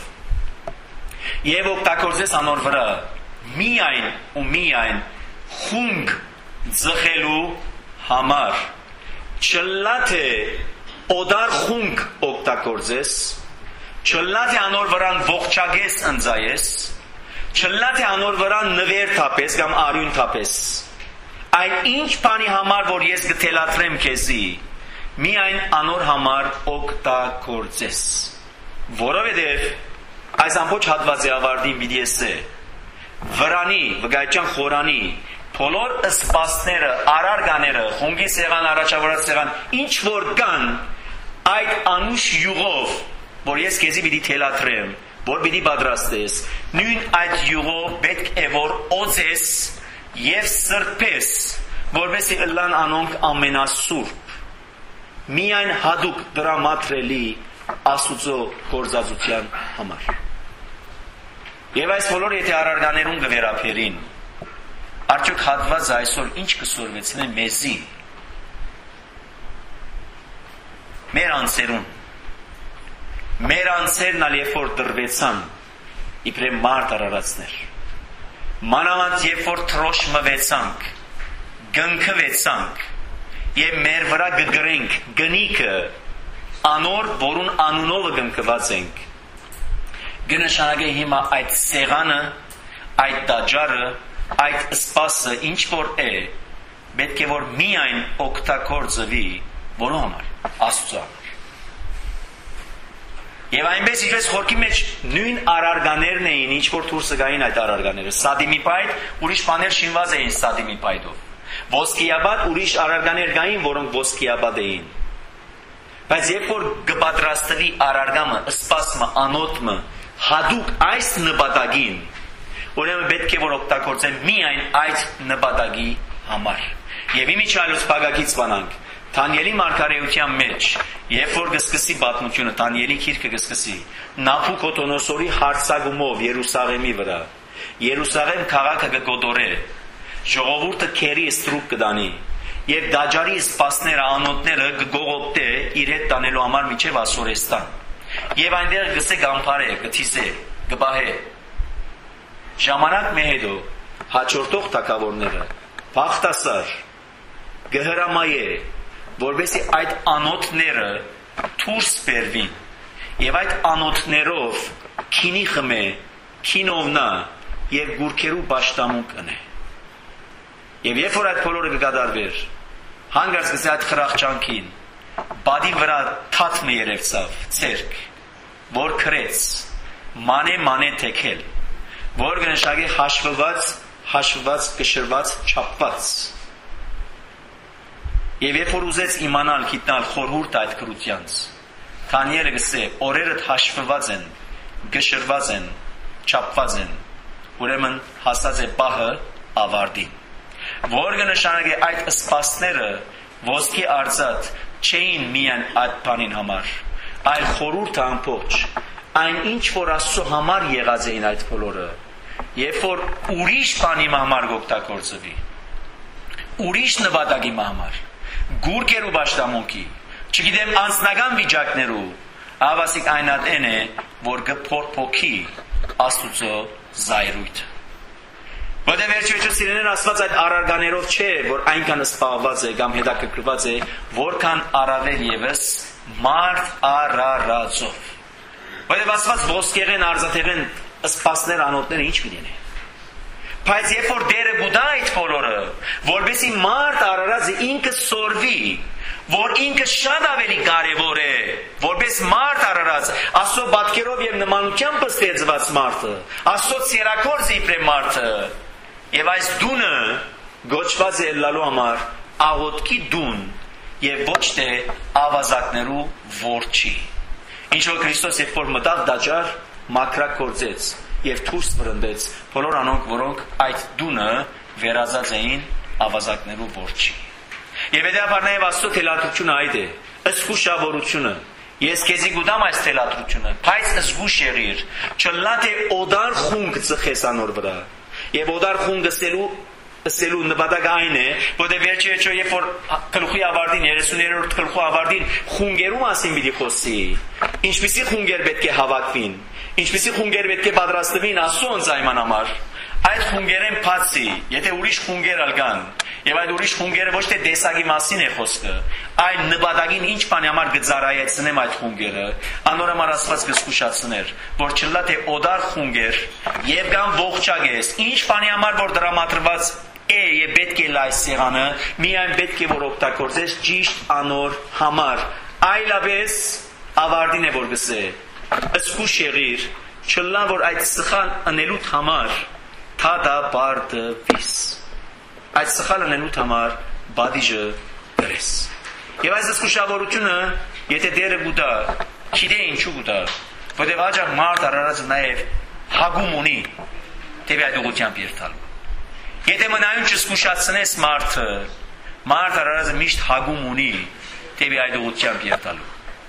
Եվ օգտագործես անոր վրա միայն ու միայն խունգ ձխելու համար, չլա թե օդար խունգ օգտագործես, չլա թե անոր վրան ողջագես ընձայես, չլա թե անոր վրան նվեր թապես կամ արյուն թապես, այլ ինչ բանի համար, որ ես գթելատրեմ քեզի, միայն անոր համար օգտագործես, որովհետև այս ամբողջ հատվածի ավարտին պիտի է վրանի, վկայության խորանի, բոլոր սպասները, արարգաները, խունգի սեղան, առաջավորած սեղան, ինչ որ կան, այդ անուշ յուղով, որ ես քեզի պիտի թելադրեմ, որ պիտի պատրաստես, նույն այդ յուղով պետք է որ օձես եւ սրբես, որովհետեւ ըլլան անոնք ամենասուրբ, միայն հadouk դրամատրելի Աստուծո գործածության համար։ Եվ այս բոլորը եթե արարգաներուն կվերապերին, արդյոք հատվածը այսօր ինչ կսորվեցնե մեզի, մեր անձերուն, մեր անձերն ալ երբ որ դրվեցան, իբրև մարդ արարածներ, մանավանդ երբ որ թրոշմվեցանք, գնքվեցանք, եւ մեր վրա գգրենք գնիկը, անոր, որուն անունով գնկված ենք։ Գնշանագե հիմա այդ սեղանը, այդ դաջարը, այդ սպասը ինչ որ է, պետք է որ միայն օգտագործվի որո համար, Աստծո համար։ Եվ այնպես ինչպես խորքի մեջ նույն արարգաներն էին, ինչ որ դուրս գային այդ արարգաները, սադիմի պայդ, ուրիշ բաներ շինված էին սադիմի պայդով։ Ոսկիաբադ ուրիշ արարգաներ գային, որոնք ոսկիաբադ էին։ Բայց երբ որ կպատրաստվի արարգամը, սպասմը, անոթմը, հադուկ այս նպատակին, ուրեմն պետք է որ օգտագործեն միայն այդ նպատակի համար։ Եվ իմիջիալոց փակակից բանանք Դանիելի մարգարեության մեջ, երբ որ կսկսի պատմությունը, Դանիելի գիրքը կսկսի, Նաբուքոդոնոսորի հարձակումով Երուսաղեմի վրա, Երուսաղեմ քաղաքը կգոտորե, ժողովուրդը քերի ստրուկ կդանի, եւ դաջարի սպասները, անոթները կգողոպտե իր հետ տանելու համար միջև Ասորեստան։ Եվ այնտեղ գսե գամփարե, կթիսե, կբահե։ Ժամանակ մե հետո հաջորդող թագավորները բախտասար գհրամայե, որովհետեւ այդ անոթները դուրս բերվին եւ այդ անոթներով քինի խմե, քինովնա եւ գուրքերու պաշտամուն կնե։ Եվ երբ որ այդ բոլորը կկատարվեր, հանգարց գսե այդ խրախճանքին, բադի վրա թաթմը երևցավ, ցերկ, որ քրեց, մանե մանե թեքել, որ գնշագի հաշվված, հաշվված, կշռված, չափված։ Եվ երբ որ ուզեց իմանալ, գիտնալ խորհուրդ այդ քրությանց, Դանիելը գսե, օրերդ հաշվված են, գշռված են, չափված են, ուրեմն հասած է պահը ավարտին։ Որ կնշանակե այդ սպասները ոսկի արծաթ չէին միայն այդ բանին համար, այլ խորհուրդը ամբողջ, այն ինչ որ Աստծո համար եղած էին այդ բոլորը, երբ որ ուրիշ բանի համար կօգտագործվի, ուրիշ նպատակի համար, գուրգերու պաշտամունքի, չգիտեմ անձնական վիճակներու, ավասիկ այնად են է, որ կփոփոխի Աստծո զայրույթը։ Որտեղ վերջիվերջո սիրելիներ Աստված այդ արարգաներով չէ, որ այնքան սպառված է կամ հետաքրքրված է, որքան առավել եւս մարդ արարածով։ Որտեղ Աստված ոսկեղեն, արծաթեղեն սպասներ անոթները ինչ կլինեն։ Բայց երբ որ դերը գուտա այդ բոլորը, որովհետեւ մարդ արարածը ինքը սորվի, որ ինքը շատ ավելի կարևոր է, որպես մարդ արարած, Աստծո պատկերով եւ նմանությամբ ստեղծված մարդը, Աստծո ցերակորձ իբրե մարդը, եւ այս դունը գոչված է լալու համար աղոթքի դուն եւ ոչ թե ավազակներու ворչի։ Ինչ որ Քրիստոս երբ որ մտավ դաջար, մակրակ կործեց եւ թուրս վրընդեց բոլոր անոնք, որոնք այդ դունը վերածած էին ավազակներու ворչի։ Եվ հետեւաբար նաեւ Աստծո թելադրությունը այդ է, ըսկուշավորությունը։ Ես քեզի գուտամ այս թելադրությունը, բայց զգուշ եղիր, չլա թե օդար խունգ ծխես անոր վրա։ Եվ օդար խունգը սելու սելու նպատակը այն է, որտեղ վերջիերջո երբ որ գլխի ավարտին երեսուներորդ գլխի ավարտին խունգերու մասին պիտի խոսի։ Ինչպիսի խունգեր պետք է հավաքվին, ինչպիսի խունգեր պետք է պատրաստվին Աստծո ընծայման համար։ Այդ խունգերեն բացի, եթե ուրիշ խունգեր ալգան, եւ այդ ուրիշ խունգերը ոչ թե դեսագի մասին է խոսքը, այլ նպատակին ինչ բանի համար գծարայեցնեմ այդ խունգերը, անորոմար Աստված կզգուշացներ, որ չլա թե օդար խունգեր եւ կամ ողջագես, ինչ բանի համար որ դրամատրված է եւ պետք է լայ սեղանը, միայն պետք է որ օգտագործես ճիշտ անոր համար, այլապես ավարտին է որ գսե, ըսկուշ եղիր, չլա որ այդ սխալ անելուտ համար թադա բարդվիս, այդ սխալ անելուտ համար բադիժը գրես։ Եվ այս զգուշավորությունը, եթե դերը գուտա, քիդե ինչու գուտա, որտեղ աջակ մարդ արարածը նաև հագում ունի, թեպի այդ ուղղությամբ երթալու։ Եթե մնայուն չզգուշացնես մարդը, մարդ արարածը միշտ հագում ունի, թեպի այդ ուղղությամբ երթալու։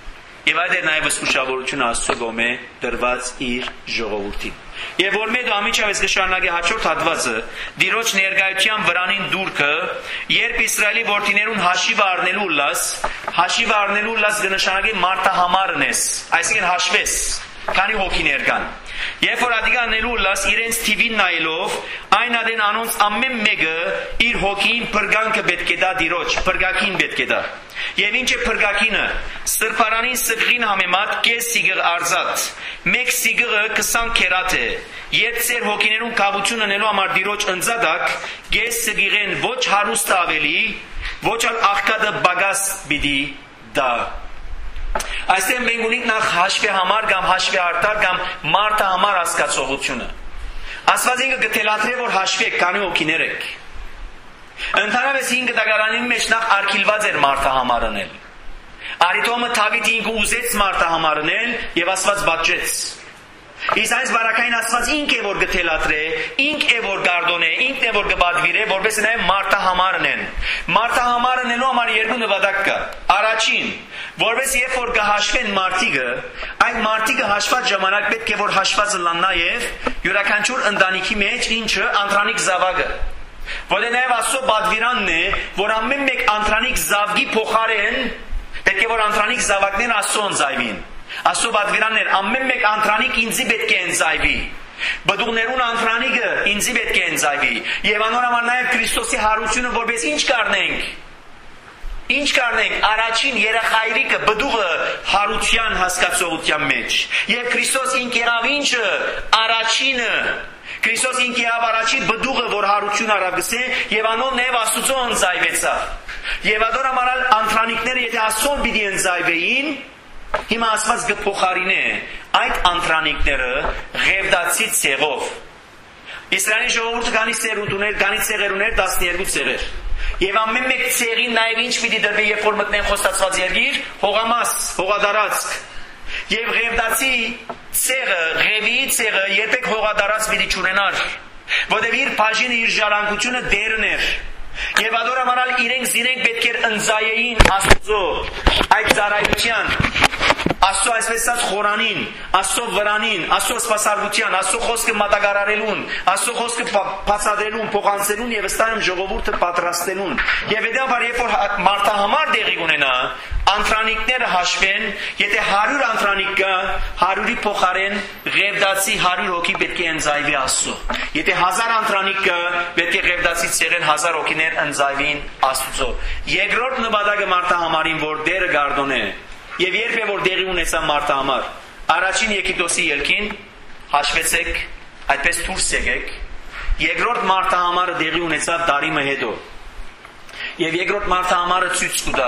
Եվ այդ է նաև զգուշավորությունը Աստծո կողմէ դրված իր ժողովրդին։ Եվ որ մեծ ամիջավես կշարունակի հաջորդ հատվածը, դիրոջ ներկայության վրանին դուրքը, երբ Իսրայելի որդիներուն հաշիվը առնելու լաս, հաշիվը առնելու լաս կնշանակի մարդահամարն ես, այսինքն հաշվես, քանի հոգիներ կան։ Երբ որ ադիգա անելու լաս իրենց թիվին նայելով, այն ադեն անոնց ամեն մեկը իր հոգին փրկանքը պետք է դա դիրոջ, փրկակին պետք է դա։ Եվ ինչ է փրկակինը, սրբարանին սգրին համեմատ կես սիգր արծաթ, մեկ սիգրը քսան քերաթ է։ Երբ ձեր հոգիներուն կավություն անելու համար դիրոջ ընձադակ, կես սգիրեն ոչ հարուստ ավելի, ոչ ալ աղքատը բագաս պիտի դա։ Այստեղ մենք ունենք նախ հաշվի համար կամ հաշվի արտար կամ մարդը համար հասկացողությունը։ Աստված ինքը գտելատրե որ հաշվեք քանի հոգիներ եք։ Ընդհանրապես ինքը դագարանի մեջ նախ արգիլված էր մարդը համար անել։ Արիտոմը Դավիթ ինքը ուզեց մարդը համար անել եւ Աստված բաճեց։ Իսկ այս բարակային Աստված ինք է որ գտելատրե, ինք է որ գարդոնե, ինքն է որ գբադվիրե, որպես նաև մարդը համարն են։ Մարդը համարն են ու համար երկու նվադակ կա։ Առաջին, որպես երբ որ կհաշվեն մարդիկը, այդ մարդիկը հաշված ժամանակ պետք է որ հաշվածը լան նաև յուրաքանչյուր ընտանիքի մեջ ինչը անտրանիկ զավակը։ Որը նաև Աստծո բադվիրանն է, որ ամեն մեկ անտրանիկ զավգի փոխարեն պետք է որ անտրանիկ զավակներն Աստծո ընձայվին։ Աստծո բադվիրաններ ամեն մեկ անտրանիկ ինձի պետք է ընձայվի։ Բդուղներուն անտրանիկը ինձի պետք է ընձայվի։ Եվ անորոմար նաև Քրիստոսի հարությունը որպես ինչ կառնենք։ Ինչ կառնենք առաջին երախայրիկը բդուղը հարության հասկացողության մեջ։ Եվ Քրիստոս ինք եղավ ինչը առաջինը։ Քրիստոս ինք եղավ առաջին բդուղը որ հարություն արավ գսե եւ անոն նաև Աստծո ընձայվեցավ։ Եվ անորոմար անտրանիկները եթե Աստծո պիտի ընձայվեին հիմա Աստված գփոխարինե այդ անտրանիկները ղևդացի ցեղով։ Իսրայելի ժողովուրդը գանի ծերունդ ուներ, գանի ցեղեր ուներ տասներկու ցեղեր։ Եվ ամեն մեկ ցեղին նաև ինչ պիտի դրվի երբ որ մտնեն խոստացված երկիր, հողամաս, հողադարածք։ Եվ ղևդացի ցեղը, ղևի ցեղը երբեք հողադարած պիտի չունենար, որտեղ իր բաժինը իր ժառանգությունը դերն էր։ Եվ adorամանալ իրենք զիրենք պետք էր ընձայեին Աստծո այդ ծառայության, Աստծո այսպես ասած խորանին, Աստծո վրանին, Աստծո սպասարկության, Աստծո խոսքը մատակարարելուն, Աստծո խոսքը բացատրելուն, փոխանցելուն եւ ըստանում ժողովուրդը պատրաստելուն։ Եվ հետեւաբար երբ որ մարդահամար դեղի ունենա, անտրանիկները հաշվեն, եթե հարյուր անտրանիկ կա, հարյուրի փոխարեն ղևդացի հարյուր հոգի պետք է ընձայվի Աստծո։ Եթե հազար անտրանիկ կա, պետք է ղևդացի ցեղեն հազար հոգիներ ընձայվին Աստծո։ Երկրորդ նպատակը մարդահամարին, որ դերը գարդոն է, եւ երբ է որ դեղի ունեցա մարդահամար, առաջին Եգիպտոսի ելքին հաշվեցեք, այդպես դուրս եկեք, երկրորդ մարդահամարը դեղի ունեցավ դարիմը հետո։ Եվ երկրորդ մարդահամարը ցույց կտա,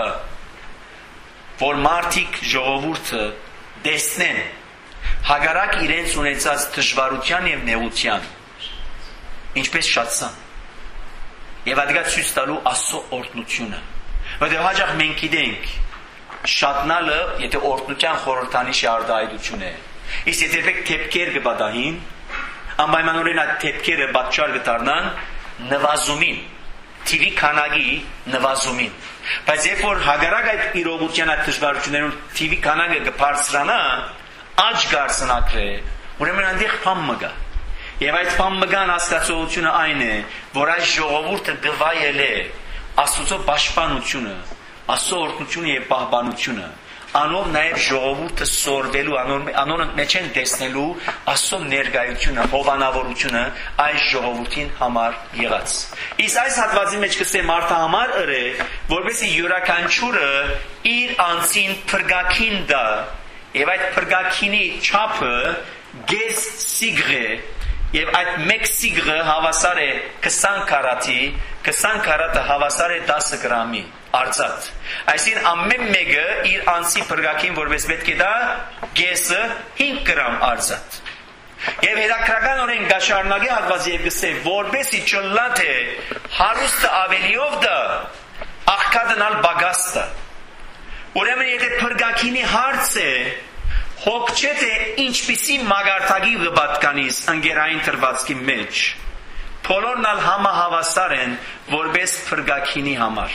որ մարդիկ ժողովուրդը տեսնեն հագարակ իրենց ունեցած դժվարության եւ նեղության ինչպես շատсан եւ ադգա ցույց տալու Աստծո օրհնությունը, որտեղ հաջող մենք գիտենք շատնալը եթե օրհնության խորհրդանիշի արտահայտություն է, իսկ եթե դեպք թեփքեր կբադահին, անպայմանորեն այդ թեփքերը պատճառ կդառնան նվազումին, թիվի քանակի նվազումին։ Բայց երբ որ հագարակ այդ իրողության այդ դժվարություններուն թիվի քանակը կբարձրանա, աճ կարձնակրե, ուրեմն այնտեղ փամ մգա։ Եվ այդ փամ մգան հասկացողությունը այն է, որ այս ժողովուրդը գվայել է Աստծո պաշտպանությունը, Աստծո օրհնությունը եւ պահպանությունը, անով նաև ժողովուրդը սորվելու, անոր մեջ են տեսնելու Աստծո ներկայությունը, հովանավորությունը այս ժողովրդին համար եղած։ Իսկ այս հատվածի մեջ կսե մարդահամար ըրե, որովհետեւ յուրաքանչյուրը իր անձին փրկակին դա, եւ այդ փրկակինի չափը գես սիգրե, եւ այդ մեկ սիգրը հավասար է քսան կարատի, քսան կարատը հավասար է դասը գրամի արծաթ։ Այսինքն ամեն մեկը իր անձի փրկակին որպես պետք է դա գեսը հինգ գրամ արծաթ։ Եվ հետաքրքրական գաշարնագի հատվածի եւ գսե որպեսի չլատ է հարուստը ավելիով դա աղքատն ալ բագաստը։ Ուրեմն եթե փրկակինի հարց է հոգ չէ թե ինչպիսի մագարտագի վպատկանիս ընկերային թրվածքի մեջ, բոլորն ալ համահավասար են որպես փրկակինի համար։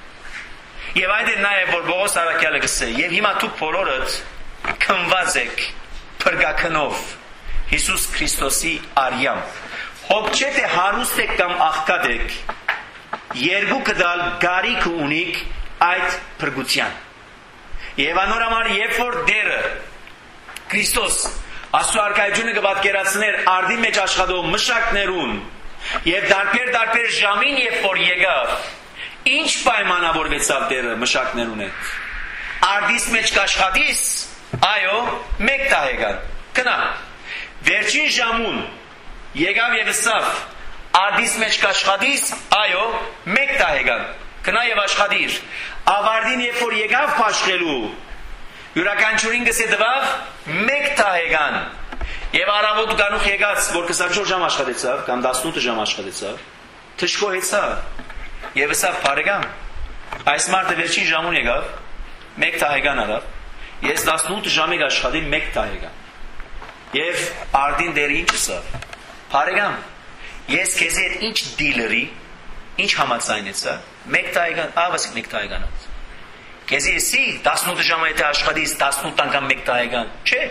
Եվ այդ է նաև որ Պողոս առաքյալը գսե, եւ հիմա դուք բոլորդ քնված եք փրկակնով Հիսուս Քրիստոսի արյամբ։ Հոգ չէ թե հարուստ եք կամ աղքատ եք, երկուքը դալ գարիք ունիք այդ փրկության։ Եվ անորոմար երբ որ դերը Քրիստոս Աստծո արքայությունը կպատկերացներ արդի մեջ աշխատող մշակներուն եւ դարբեր-դարբեր ժամին երբ որ եկավ, ինչ պայմանավորվեցավ դերը մշակներուն հետ։ Արդիս մեջ կաշխատիս, այո, մեկ տահեգան, կնա։ Վերջին ժամուն եկավ եւ ասավ, արդիս մեջ կաշխատիս, այո, մեկ տահեգան, կնա եւ աշխատիր։ Ավարտին երբ որ եկավ փաշխելու, յուրաքանչյուրին գսե դվավ մեկ տահեգան։ Եվ առավոտ գանուխ եկած, որ քսանչորս ժամ աշխատեցավ, կամ տասնութ ժամ աշխատեցավ, թշկոհեցավ, եւ ասավ բարեկամ, այս մարդը վերջին ժամուն եկավ, մեկ տահեգան արավ, ես տասնութ ժամի աշխատի մեկ տահեգան։ Եվ արդին դեր ինչ ասավ, բարեկամ, ես քեզի հետ ինչ դիլերի, ինչ համաձայնեցա, մեկ տահեգան, ավասիկ մեկ տահեգան։ Քեզի էսի տասնութ ժամը եթե աշխատիս տասնութ անգամ մեկ տահեգան, չէ։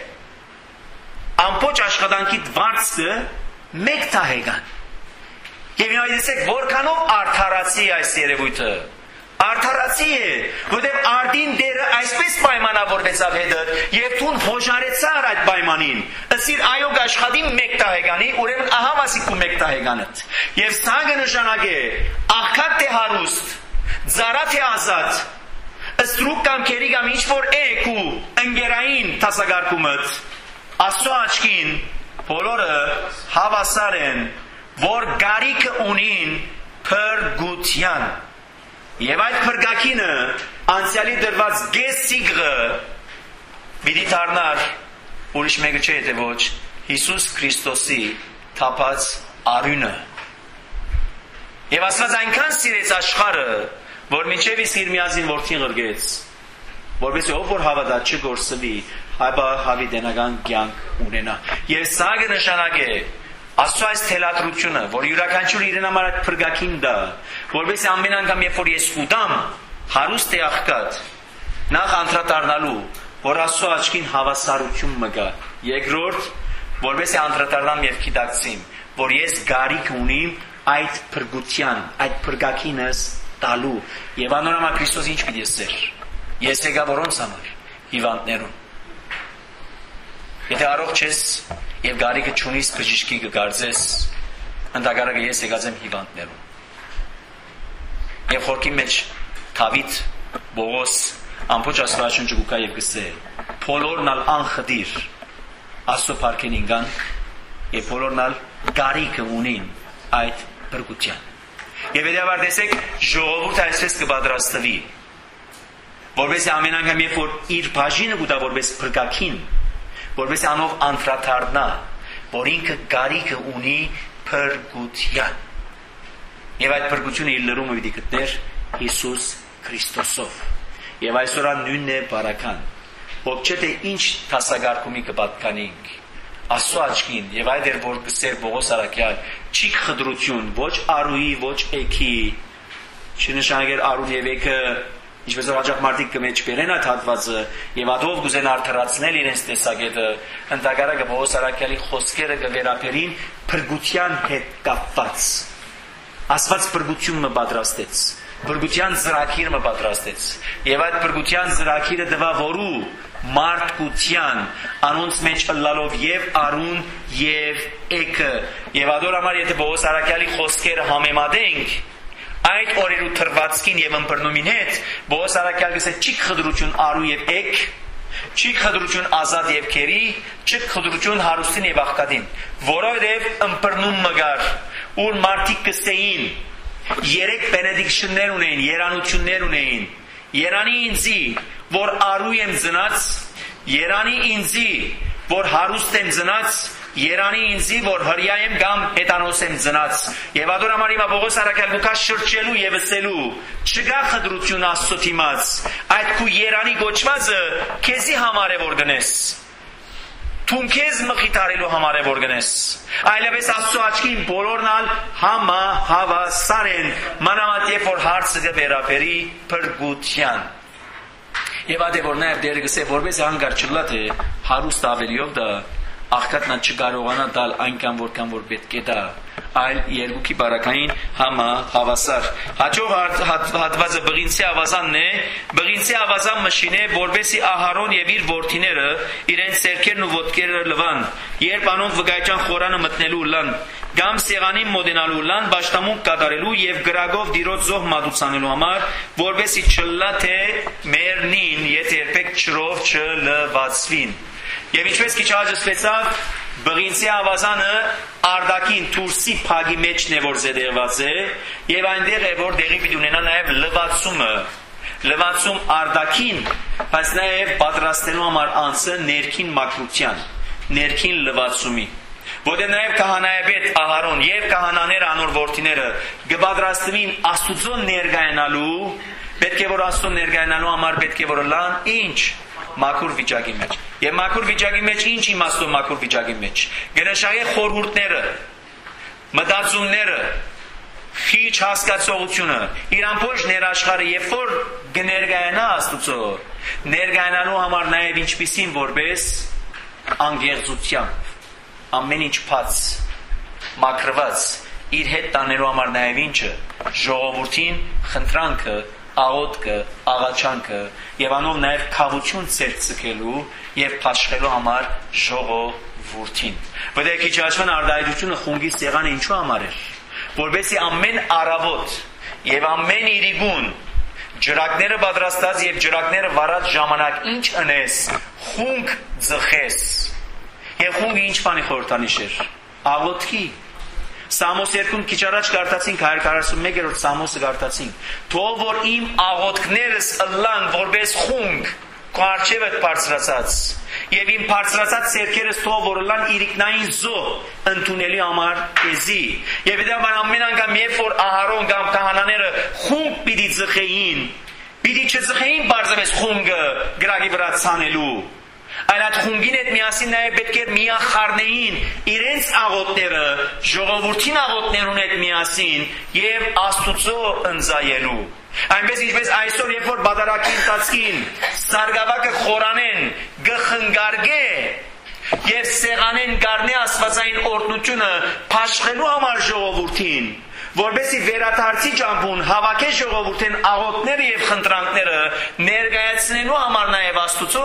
Ամբողջ աշխատանքի վարձը մեկ տահեգան։ Եվ հիմա դեսեք որքանով արդարացի այս երևույթը։ Արդարացի է, որտեղ արդին դերը այսպես պայմանավորվեցավ հետը, եւ դու հոժարեցար այդ պայմանին։ Ասիր այո աշխատի մեկ տահեգանի, ուրեմն ահա մասիկու մեկ տահեգանդ։ Եվ սա կնշանակե աղքատ թե հարուստ, ծառա թե ազատ, ստրուկ կամ քերի կամ ինչ որ էք ու ընկերային տասագարկումդ Աստծո աչքին բոլորը հավասար են, որ գարիքը ունին փրկության։ Եվ այդ փրկակինը անցյալի դրված գեսիգը պիտի դառնար ուրիշ մեկը չէ թե ոչ Հիսուս Քրիստոսի թափած արյունը։ Եվ Աստված այնքան սիրեց աշխարհը, որ մինչև իսկ իր միածին որդին ղրգեց, որովհետեւ ով որ հավատա չգործվի, հայբա հավիտենական կյանք ունենա։ Եվ սա կնշանակե Աստծո այս թելադրությունը, որ յուրաքանչյուր իրեն համար այդ փրկակին դա, որովհետեւ ամեն անգամ երբ որ ես ուտամ, հարուստ է աղքատ, նախ անդրադառնալու, որ Աստծո աչքին հավասարություն մը գա։ Երկրորդ, որովհետեւ անդրադառնամ եւ գիտակցիմ, որ ես գարիք ունիմ այդ փրկության, այդ փրկակինս տալու։ Եվ անորամա Քրիստոս ինչ պիտի ասեր։ Ես եկա որոնց համար, հիվանդներուն։ Եթե առողջ ես եւ գարիկը չունիս բժշկի կգարձես, ընդհակառակը ես եկած եմ հիվանդներուն։ Եվ խորքի մեջ Դավիթ, Բողոս, ամբողջ Աստվածաշունչը գուկա եւ գսե, բոլորն ալ անխդիր Աստծո փառքին կան եւ բոլորն ալ գարիկը ունին այդ բրգության։ Եվ հետեւաբար տեսեք ժողովուրդը այսպես կպատրաստվի, որովհետեւ ամեն անգամ երբ որ իր բաժինը գուտա որպես փրկակին, որպես անով անդրադառնա, որ ինքը գարիկը ունի փրկության։ Եվ այդ փրկությունը իր լրումը պիտի գտներ Հիսուս Քրիստոսով։ Եվ այսօր նույնն է բարական։ Ով չէ թե ինչ տասագարկումի կպատկանենք Աստծո աչքին, եւ այդ էր որ գսեր Բողոս Արաքյալ, չի խդրություն, ոչ արուի, ոչ էքի, չնշանակեր արուն եւ էքը, ինչպես որ հաջող մարդիկ կմեջ բերեն այդ հատվածը եւ ադով գուզեն արդարացնել իրենց տեսակետը, ընդհակառակը Բողոս Արաքյալի խոսքերը կվերապերին փրկության հետ կապված։ Աստված փրկությունը պատրաստեց, փրկության ծրագիրը պատրաստեց, եւ այդ փրկության ծրագիրը դվա որու մարդկության անոնց մեջ ըլլալով եւ արուն եւ էքը։ Եվ ադոր համար եթե Բողոս Արաքյալի խոսքերը համեմատենք այդ օրերու թրվածքին եւ ըմբռնումին հետ, Բողոս Արաքյալը գսե չի խդրություն արու եւ էք, չի խդրություն ազատ եւ քերի, չի խդրություն հարուստին եւ աղքատին, որովհետեւ ըմբռնում մգար, ուր մարդիկ կստեին, երեք բենեդիկշններ ունեին, երանություններ ունեին, Երանի ինձի, որ արու եմ ծնած, Երանի ինձի, որ հարուստ եմ ծնած, Երանի ինձի, որ հրյա եմ կամ հետանոս եմ ծնած։ Եվ ադոր համար հիմա Բողոս Արաքյալը գուկա շրջելու եւ ասելու, չկա խդրություն Աստծո դիմաց, այդ քու Երանի գոչվածը քեզի համար է որ գնես։ Թուն քեզ մխիթարելու համար է որ գնես։ Այլևս Աստծո աչքին բոլորն ալ համա հավասար են, մանավանդ երբ որ հարցը կվերապերի փրկության։ Եվ ադե որ նաև դերը գսե որպես հանգար չլա թե հարուստ ավելիով դա աղքատն չկարողանա դալ այնքան որքան որ պետք է դա, այլ երկուքի բարակային համա հավասար։ Հաջող հատվածը բղինցի ավազանն է, բղինցի ավազան մշին է, որպեսզի Ահարոն եւ իր որդիները իրենց սերքերն ու ոտքերը լվան, երբ անոնք վկայության խորանը մտնելու լան, կամ սեղանին մոտենալու լան, բաշտամունք կատարելու եւ գրագով դիրոց զոհ մատուցանելու համար, որպեսզի չլա թե մեռնին, եթե երբեք ջրով չլվացվին։ Եվ ինչպես քիչ հաջողվեցավ, բղինցի ավազանը արդակին թուրսի փագի մեջն է որ զետեղված է, եւ այնտեղ է որ դեղի պիտի ունենա նաեւ լվացումը, լվացում արդակին, բայց նաեւ պատրաստելու համար անձը ներքին մաքրության, ներքին լվացումի։ Որտեղ նաև քահանայապետ Ահարոն եւ քահանաները անոր որդիները կպատրաստվին Աստուծո ներկայանալու, պետք է որ Աստծո ներկայանալու համար պետք է որ լան ինչ մաքուր վիճակի մեջ։ Եվ մաքուր վիճակի մեջ ինչ իմաստով մաքուր վիճակի մեջ։ Գնաշաղի խորհուրդները, մտածումները, խիչ հասկացողությունը, իր ամբողջ ներաշխարհը երբ որ կներկայանա Աստուծո, ներկայանալու համար նաև ինչպիսին որպես անգեղծությամբ ամեն ինչ փած, մաքրված, իր հետ տանելու համար նաև ինչը, ժողովրդին խնդրանքը, աղոթքը, աղաչանքը եւ անով նաև քավություն ցերծելու եւ փաշխելու համար ժողովրդին։ Որտեղ քիչ հաշվան արդայությունը խունգի սեղանը ինչու համար էր, որովհետեւ ամեն առավոտ եւ ամեն իրիկուն ջրակները պատրաստած եւ ջրակները վարած ժամանակ ինչ ընես, խունգ ձխես։ Եվ խունգը ինչ բանի խորհրդանիշ էր, աղոթքի։ Սամոս երկում քիչ առաջ կարդացինք հարյուր քառասունմեկերորդ Սամոսը կարդացինք, թող որ իմ աղոթքներս ըլլան որպես խունգ քո առջևդ բարձրացած, եւ իմ բարձրացած սերքերս թող որ ըլլան իրիկնային զոհ ընդունելի համար քեզի։ Եվ դա ամեն անգամ երբ որ Ահարոն կամ քահանաները խունգ պիտի ձխեին, պիտի չձխեին բարձրապես խունգը գրագի վրա ցանելու, այլ այդ խունգին հետ միասին նաև պետք է միախառնեին իրենց աղոթները, ժողովրդին աղոթներուն հետ միասին եւ Աստուծո ընծայելու։ Այնպես ինչպես այսօր երբ որ բادرակի ընթացքին սարգավակը խորանեն, գխնգարգե եւ սեղանեն գարնե աստվածային օրհնությունը փաշխելու համար ժողովրդին, որբեսի վերաթարցի ճամփուն հավաքե ժողովրդին աղոթները եւ խնդրանքները ներկայացնելու համար նաև Աստուծո։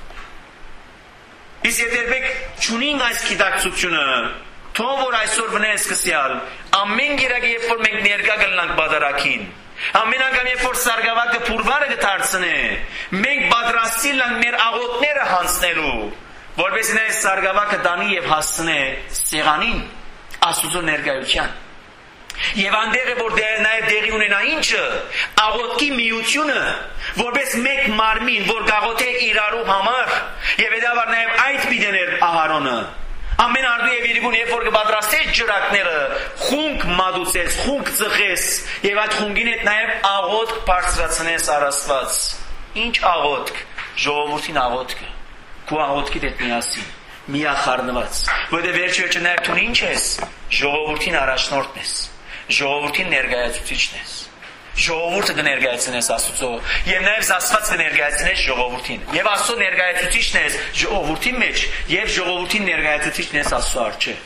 Իսկ եթե երբեք չունենք այս գիտակցությունը, թող որ այսօր վնես սկսյալ, ամեն գիրակ երբ որ մենք ներկա կլնանք բادرակին, ամեն անգամ երբ որ սարգավակը փուրվարը կդարձնե, մենք պատրաստի լանք մեր աղոթները հանձնելու, որպեսզի նա սարգավակը տանի եւ հասցնե սեղանին Աստուծո ներկայության։ Եվ այնտեղ է որ նաև դեղի ունենա ինչը, աղոթքի միությունը, որպես մեկ մարմին, որ գաղոթե իրարու համար, եւ հետաբար նաև այդ պիտեներ Ահարոնը։ Ամեն արդու եւ իրիկուն երբ որ կպատրաստես ջրակները, խունգ մատուցես, խունգ ծխես, եւ այդ խունգին հետ նաև աղոթք բարձրացնես առ Աստված։ Ինչ աղոթք, ժողովրդին աղոթքը, քո աղոթքիդ հետ միասին, միախառնված, որտեղ վերջը նաև դու ինչ ես, ժողովրդին առաջնորդն ես, ժողովրդին ներկայացուցիչն ես, ժողովուրդը կներկայացնես Աստծո, եւ նաև Աստված կներկայացնես ժողովրդին, եւ Աստծո ներկայացուցիչն ես ժողովրդի մեջ, եւ ժողովրդին ներկայացուցիչն ես Աստծո առջև։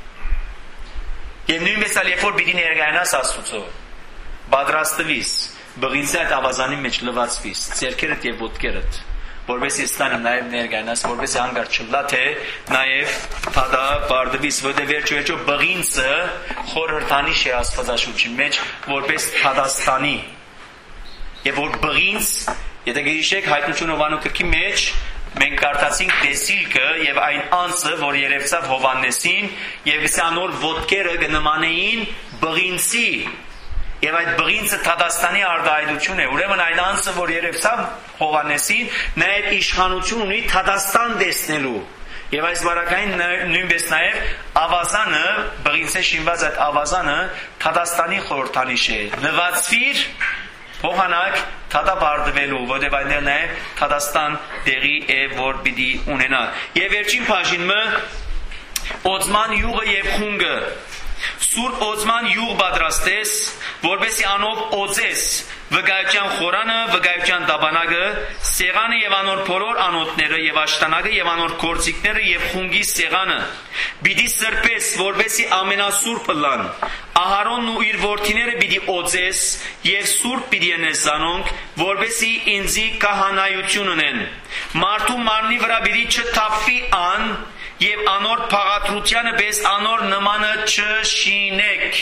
Եվ նույնպես ալ երբ որ պիտի ներկայանաս Աստծո, պատրաստվիս, բղինցի այդ ավազանի մեջ լվացվիս, ձեռքերդ եւ ոտքերդ, որովհետեւ ստանը նաև ներկայանաս, որովհետեւ հանգար չլա թե նաև թադա բարդվիս, որովհետեւ վերջո վերջո բղինցը խորհրդանիշ է Աստվածաշունչի մեջ, որպես Թադաստանի։ Եվ որ բղինց, եթե գիշեք հայտնություն Հովանու գրքի մեջ մենք կարդացինք տեսիլքը եւ այն անձը, որ երևցավ Հովաննեսին, եւ սանոր ոտքերը կնմանեին բղինցի։ Եվ այդ բղինցը Թադաստանի արտահայտություն է, ուրեմն այդ անձը, որ երևցավ Հովանեսին, նաև իշխանություն ունի Թադաստան տեսնելու։ Եվ այս բարակային նույնպես նաև ավազանը, բղինցե շինված այդ ավազանը Թադաստանի խորհրդանիշ է։ Նվացվիր, փոխանակ թադաբարդվելու, որտեղ այնտեղ նաև Թադաստան տեղի է, որ պիտի ունենա։ Եվ վերջին բաժինը օծման յուղը եւ խունգը Սուրբ օծման յուղ պատրաստես, որպեսզի անով օծես վկայության խորանը, վկայության տաբանակը, սեղանը եւ անոր բոլոր անոթները եւ աշտանակը եւ անոր գործիքները եւ խունգի սեղանը։ Պիտի սրբես, որպեսզի ամենասուրբը լան։ Ահարոնն ու իր որդիները պիտի օծես եւ սուրբ պիտի ենես զանոնք, որպեսզի ինձի քահանայություն ունեն։ Մարդու մարմնի վրա պիտի չթափվի ան եւ անոր փաղադրությանը պես անոր նմանը չշինեք։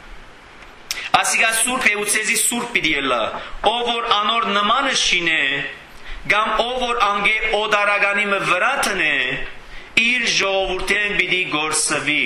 Ասիկա սուրբ է ու ցեզի սուրբ պիտի ելա, ով որ անոր նմանը շինե, կամ ով որ անգե օդարագանի վրա տնե, իր ժողովուրդեն պիտի գործվի։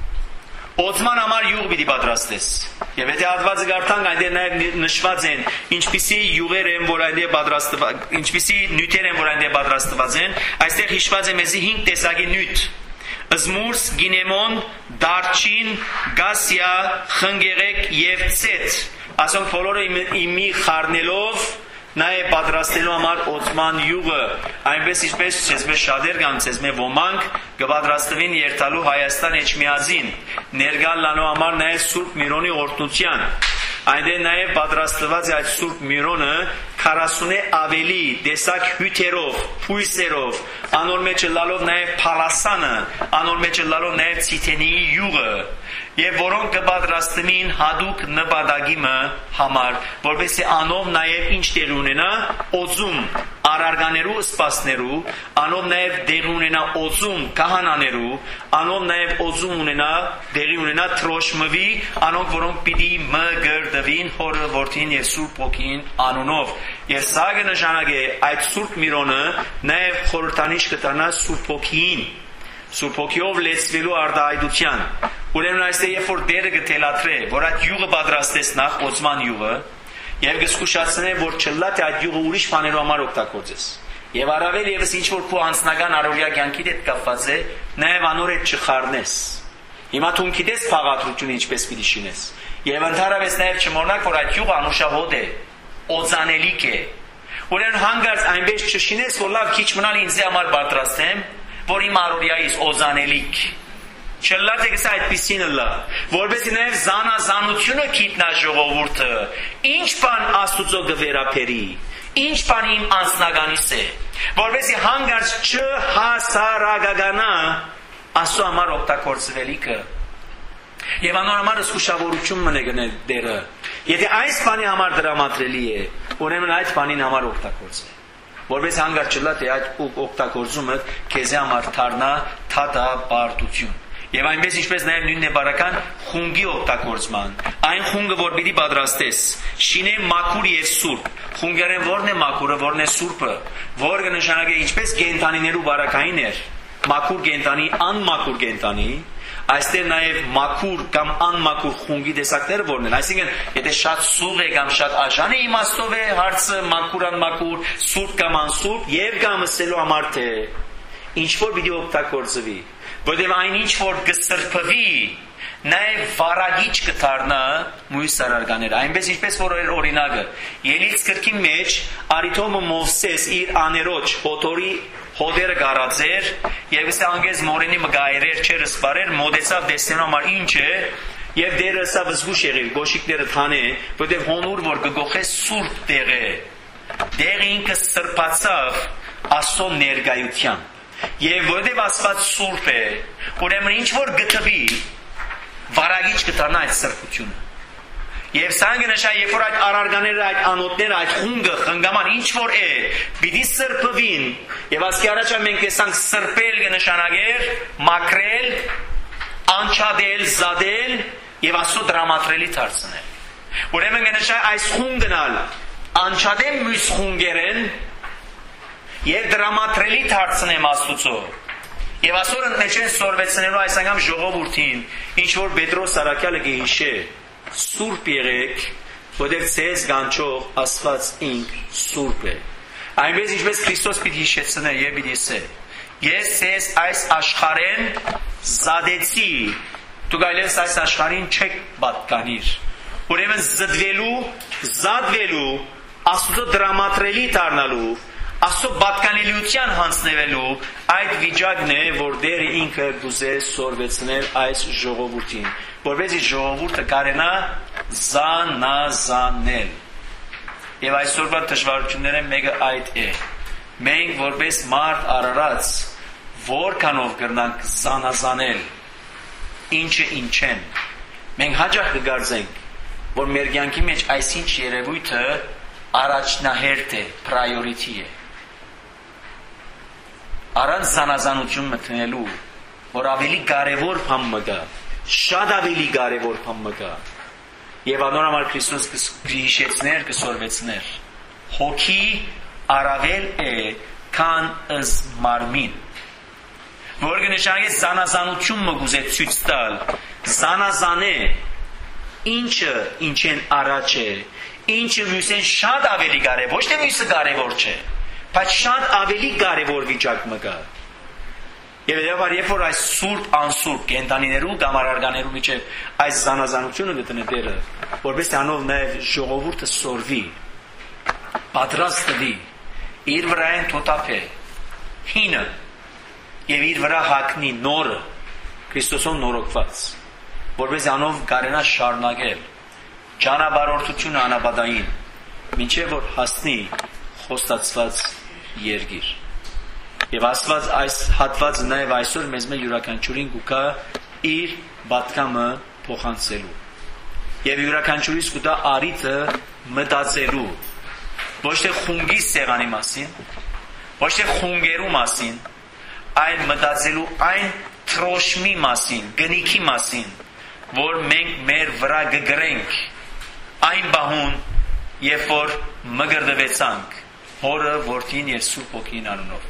Օծման համար յուղ պիտի պատրաստես։ Եվ եթե հատվածը կարդանք, այնտեղ նաև նշված են ինչպիսի յուղեր են, որ այնտեղ պատրաստված, ինչպիսի նյութեր են, որ այնտեղ պատրաստված են, այստեղ հիշված է մեզի հինգ տեսակի նյութ. Զմուրս, գինեմոն, դարչին, գասիա, խնգեղեկ եւ ցետ։ Ասոնք բոլորը իմի խառնելով նաև պատրաստելու համար օծման յուղը, այնպես ինչպես ցեզմե շատեր կամ ցեզմե ոմանք կպատրաստվին երթալու Հայաստան Էջմիածին, ներկա լանու համար նաև Սուրբ Միրոնի օրհնության։ Այնտեղ նաև պատրաստված է այդ Սուրբ Միրոնը քառասունի ավելի տեսակ հյութերով, փույսերով, անոր մեջ լալով նաև փալասանը, անոր մեջ լալով նաև ցիթենիի յուղը, եւ որոնք կպատրաստվին հadouk նպատակի համար, որովհետեւ անով նաև ինչ տեղ ունենա օծում արարգաներու սպասներու, անով նաև դեղ ունենա օծում քահանաներու, անով նաև օծում ունենա դեղի ունենա թրոշմվի, անոնք որոնք պիտի մգրդվին Հորը, Որդին եւ Սուրբ Ոգին անունով։ Եվ սա կնշանակե այդ Սուրբ Միրոնը նաև խորհրդանիշ կտանա Սուրբ Ոգին, Սուրբ Ոգիով լեցվելու արտահայտության։ Ուրեմն այստեղ երբ որ դերը կթելաթրե, որ այդ յուղը պատրաստես նախ օծման յուղը, եւ կսկուշացնե, որ չլա թե այդ յուղը ուրիշ բաներու համար օգտագործես։ Եվ առավել եւս ինչ որ քո անձնական առօրյա կյանքիդ հետ կապված է, նաեւ անոր հետ չխառնես։ Հիմա դու գիտես փաղադրությունը ինչպես պիտի շինես։ Եվ ընդհանրապես նաեւ չմոռնաք, որ այդ յուղը անուշահոտ է, օծանելիք է։ Ուրեմն հանգարց այնպես չշինես, որ լավ քիչ մնալ ինձ համար պատրաստեմ, որ իմ առօրյայից օծանելիք չլա թե կսա այդպիսին լա, որպեսզի նաև զանազանությունը գիտնա ժողովուրդը, ինչ բան Աստուծո կվերապերի, ինչ բան իմ անձնականից է, որպեսզի հանգարց չհասարակականա Աստծո համար օգտագործվելիքը։ Եվ անոր համար զգուշավորություն մնե գնել դերը։ Եթե այս բանի համար դրամատրելի է, ուրեմն այդ բանին համար օգտագործվի։ Որպես հանգարց չլա թե այդ օգտագործումը քեզ համար դառնա թաթաբարտություն։ Եվ այնպես ինչպես նաև նույնն է բարական խունգի օգտագործման։ Այն խունգը, որ պիտի պատրաստես, շինե մաքուր եւ սուրբ։ Խունգերեն ո՞րն է մաքուրը, ո՞րն է սուրբը, որ կնշանակե ինչպես գենտանիներու բարակային էր, մաքուր գենտանի, անմաքուր գենտանի, այստեղ նաև մաքուր կամ անմաքուր խունգի տեսակները որն են։ Այսինքն, եթե շատ սուղ է կամ շատ աժան է իմաստով է հարցը մաքուր անմաքուր, սուրբ կամ անսուրբ, եւ կամ ասելու համար թե ինչ որ պիտի օգտագործվի, որտեղ այն ինչ որ կսրբվի, նաև վարագիչ կդառնա մյուս արարկաները, այնպես ինչպես որ օրինակը Ելից գրքի մեջ Արիթոմը Մովսես իր աներոջ հոտորի հոդերը գարածեր եւ ասա անգեզ մորենի մգայրեր չեր սպարեր մոդեցավ դեսնելու համար ինչ է եւ դերը սա վզգուշ եղել գոշիկները թանե որտեղ հոնուր որ կգողե սուրբ տեղ է դեղը ինքը սրբացավ Աստծո ներկայության եւ որտեղ Աստված սուրբ է ուրեմն ինչ որ գտվի վարագիչ կդառնա այդ սրբությունը եւ սանգը նշա երբ որ այդ արարկաները այդ անոթները այդ խունգը խնգաման ինչ որ է պիտի սրբվին եւ ասկի առաջ մենք տեսանք սրբել կնշանակեր մաքրել անչադել զադել եւ Աստծո դրամատրելի դարձնել ուրեմն կնշա այս խունգնալ անչադեմ մյուս խունգերեն եւ դրամատրելի դարձնեմ Աստուծո եւ ասոր ընդմեջեն սորվեցնելու այս անգամ ժողովրդին ինչ որ Պետրոս Արաքյալը գեհիշե սուրբ եղեք որտեղ ցեզ գանչող Աստված ինք սուրբ է այնպես ինչպես Քրիստոս պիտի հիշեցնե եւ պիտի ասե ես ցեզ այս աշխարհեն զադեցի դու գայլես այս աշխարհին չեք պատկանիր ուրեմն զդվելու զադվելու Աստծո դրամատրելի դառնալու Աստծո պատկանելիության հանձնվելու այդ վիճակն է, որ Տերը ինքը գուզե սորվեցնել այս ժողովրդին, որպեսզի ժողովուրդը կարենա զանազանել։ Եվ այսօրվա դժվարությունները մեկը այդ է։ Մենք որպես մարդ արարած որքանով կրնանք զանազանել ինչը ինչ են։ Մենք հաճախ կգարձենք, որ մեր կյանքի մեջ այսինչ երևույթը առաջնահերթ է, priority է։ Առանց զանազանություն մտնելու, որ ավելի կարևոր բան մը կա, շատ ավելի կարևոր բան մը կա։ Եվ անոր համար Քրիստոս կհիշեցներ, կսորվեցներ։ Հոգի առավել է, քան ըզ մարմին։ Որ կնշանակի զանազանություն մը գուզե ցույց տալ, զանազան է, ինչը ինչեն առաջ է, ինչը մյուսեն շատ ավելի կարևոր, ոչ թե մյուսը կարևոր չէ, բայց շատ ավելի կարևոր վիճակ մը կա։ Եվ դեպար երբ որ այս սուրբ անսուրբ կենդանիներու կամ արարկաներու միջև այս զանազանությունը գտնե Տերը, որպես անով նաև ժողովուրդը սորվի, պատրաստ տվի, իր վրայեն թոտափե, հինը եւ իր վրա հագնի նորը, Քրիստոսով նորոգված, որպես անով կարենա շարունակել ճանապարհորդությունը անապատային, մինչև որ հասնի խոստացված երկիր։ Եվ Աստված այս հատվածը նաև այսօր մեզ մեր յուրաքանչյուրին կուկա իր պատկամը փոխանցելու։ Եվ յուրաքանչյուրից կուտա արիթը մտածելու, ոչ թե խունգի սեղանի մասին, ոչ թե խունգերու մասին, այլ մտածելու այն թրոշմի մասին, գնիքի մասին, որ մենք մեր վրա կգրենք այն բահուն, երբ որ մգրդվեցանք Հորը, Որդին և Սուրբ Հոգին անունով։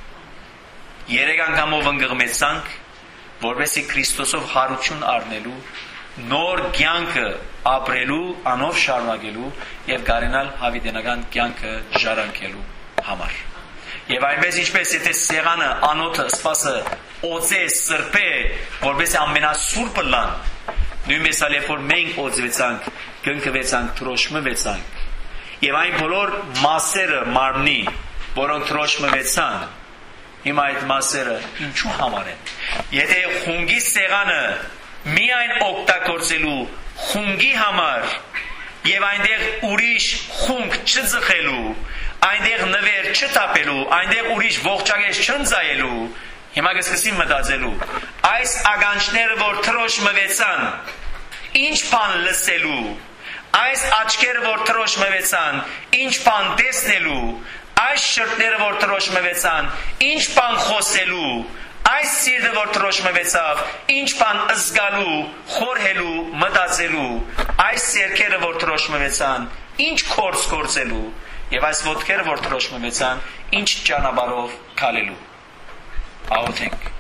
Երեք անգամով ընկղմեցանք, որպեսզի Քրիստոսով հարություն առնելու, նոր կյանքը ապրելու, անով շարունակելու եւ կարենալ հավիտենական կյանքը ժառանգելու համար։ Եվ այնպես ինչպես եթե սեղանը, անոթը, սպասը օծե, սրբե, որպեսզի ամենասուրբը լան, նույնպես ալ երբ որ մենք օծվեցանք, կնքվեցանք, թրոշմվեցանք, եւ այն բոլոր մասերը մարմնի, որոնք թրոշմվեցան, հիմա այդ մասերը ինչու համար են։ Եթե խունգի սեղանը միայն օգտագործելու խունգի համար եւ այնտեղ ուրիշ խունգ չձխելու, այնտեղ նվեր չտապելու, այնտեղ ուրիշ ողջագեզ չընծայելու, հիմա կսկսի մտածելու, այս ականջները որ թրոշմվեցան, ինչ բան լսելու, այս աչքերը որ թրոշմվեցան, ինչ բան տեսնելու, այս շրթները որ թրոշմվեցան, ինչ բան խոսելու, այս սիրտը որ թրոշմվեցավ, ինչ բան զգալու, խորհելու, մտածելու, այս սերքերը որ թրոշմվեցան, ինչ կորս կործելու, եւ այս ոտքերը որ թրոշմվեցան, ինչ ճանապարհով քալելու։ Աղոթենք։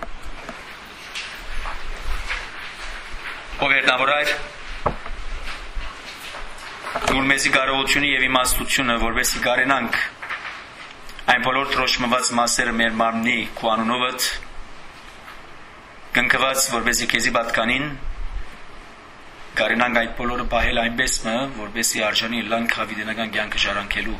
Ով երդավորայր, դուր մեզի կարողությունը եւ իմաստությունը, որովհետեւ կարենանք այն բոլոր թրոշմված մասերը մեր մարմնի քո անունովդ կնքված, որպեսզի քեզի պատկանին, կարենանք այդ բոլորը պահել այնպես մը, որպեսզի արժանի լանք հավիտենական կյանքը ժառանգելու։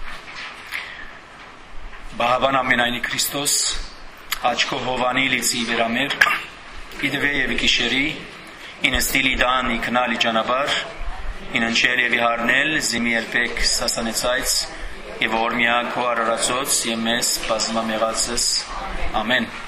Բահավան ամենայնի Քրիստոս, աչքո հովանի լիցի վերամեր, իդվե եւ կիշերի, ինստիլի դան իքնալի ճանապարհ, ինընչել եւ իհարնել, զիմի երբեք սասանեցայց եւ օրմիա քո արարածոց եւ մեզ բազմամեղածս ամեն։